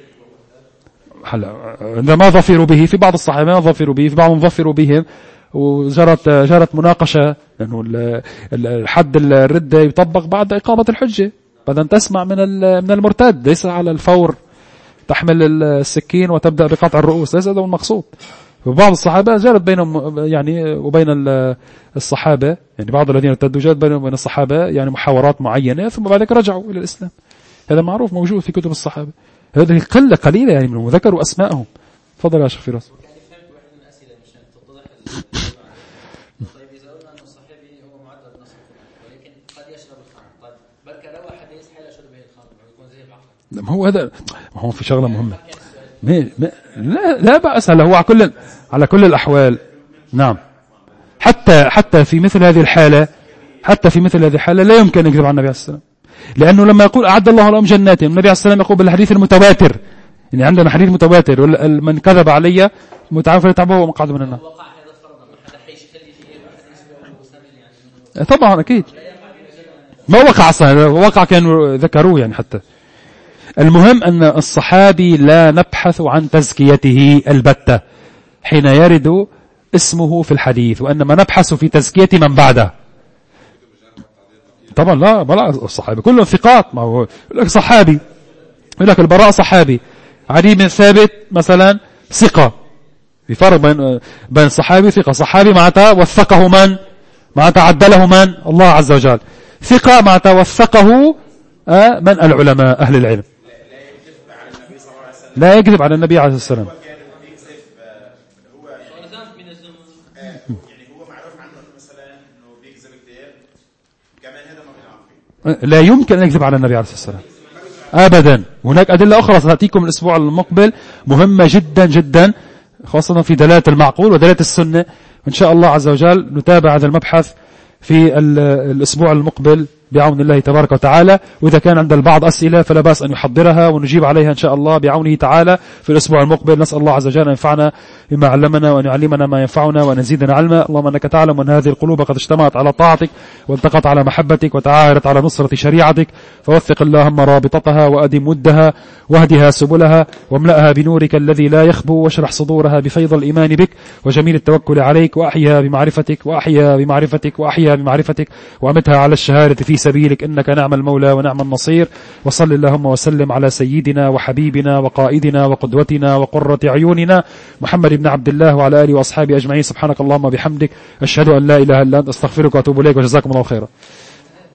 هذا ما ظفروا به، في بعض الصحابة ما ظفروا به، في بعضهم ظفروا بهم، وجرت مناقشة لأنه الحد الردة يطبق بعد إقامة الحجة، بعد أن تسمع من المرتد، ليس على الفور تحمل السكين وتبدأ بقطع الرؤوس، ليس هذا المقصود. وبعض الصحابة جرت بينهم يعني وبين الصحابة، يعني بعض الذين ارتدوا جرت بينهم وبين الصحابة يعني محاورات معينة، ثم بعد ذلك رجعوا إلى الإسلام. هذا معروف موجود في كتب الصحابة، هذه قليلة يعني منهم ذكروا أسماءهم. تفضل يا شيخ فراس. طيب إذا قلنا أن الصحابي هو معدل نصر ولكن قد يشرب الخمر، طيب بركة روى حديث حال شربه الخمر ويكون زي العقل. هو هذا هو في شغلة مهمة. لا بأس، هو على كل الأحوال. نعم، حتى في مثل هذه الحالة لا يمكن أن يكذب عن النبي عليه السلام، لأنه لما يقول أعد الله لهم جنات، النبي عليه السلام يقول بالحديث المتواتر، يعني عندنا حديث متواتر، من كذب علي متعامل فليتبوأ مقعده من النار. طبعا أكيد ما وقع أصلا، وقع كانوا ذكروه يعني. حتى المهم أن الصحابي لا نبحث عن تزكيته البتة حين يرد اسمه في الحديث، وإنما نبحث في تزكية من بعده. طبعا لا الصحابي كلهم ثقات، ما هو يقول لك صحابي، يقول لك البراء صحابي، علي بن ثابت مثلا ثقة. في فرق بين صحابي ثقة، صحابي معناتها وثقه من؟ معناتها عدله من؟ الله عز وجل. ثقة معناتها وثقه من؟ العلماء أهل العلم. لا يكذب على النبي عليه الصلاة والسلام. لا يمكن أن يكذب على النبي عليه الصلاة والسلام أبدا. هناك أدلة أخرى ستأتيكم الأسبوع المقبل مهمة جدا جدا، خاصة في دلالة المعقول ودلالة السنة. إن شاء الله عز وجل نتابع هذا المبحث في الأسبوع المقبل بعون الله تبارك وتعالى. وإذا كان عند البعض أسئلة فلا بأس أن يحضرها ونجيب عليها إن شاء الله بعونه تعالى في الأسبوع المقبل. نسأل الله عز وجل أن ينفعنا بما علمنا وأن يعلمنا ما ينفعنا وأن يزيدنا علما. اللهم أنك تعلم أن هذه القلوب قد اجتمعت على طاعتك والتقت على محبتك وتعاهدت على نصرة شريعتك، فوثق اللهم رابطتها وأدم ودها واهدها سبلها واملأها بنورك الذي لا يخبو، واشرح صدورها بفيض الإيمان بك وجميل التوكل عليك، وأحيها بمعرفتك وأمتها على الشهادة في سبيلك، إنك نعم المولى ونعم النصير. وصل اللهم وسلم على سيدنا وحبيبنا وقائدنا وقدوتنا وقرة عيوننا محمد بن عبد الله وعلى آله وأصحابه أجمعين. سبحانك اللهم وبحمدك، أشهد أن لا إله إلا أنت، أستغفرك وأتوب إليك، وجزاكم الله خيرا.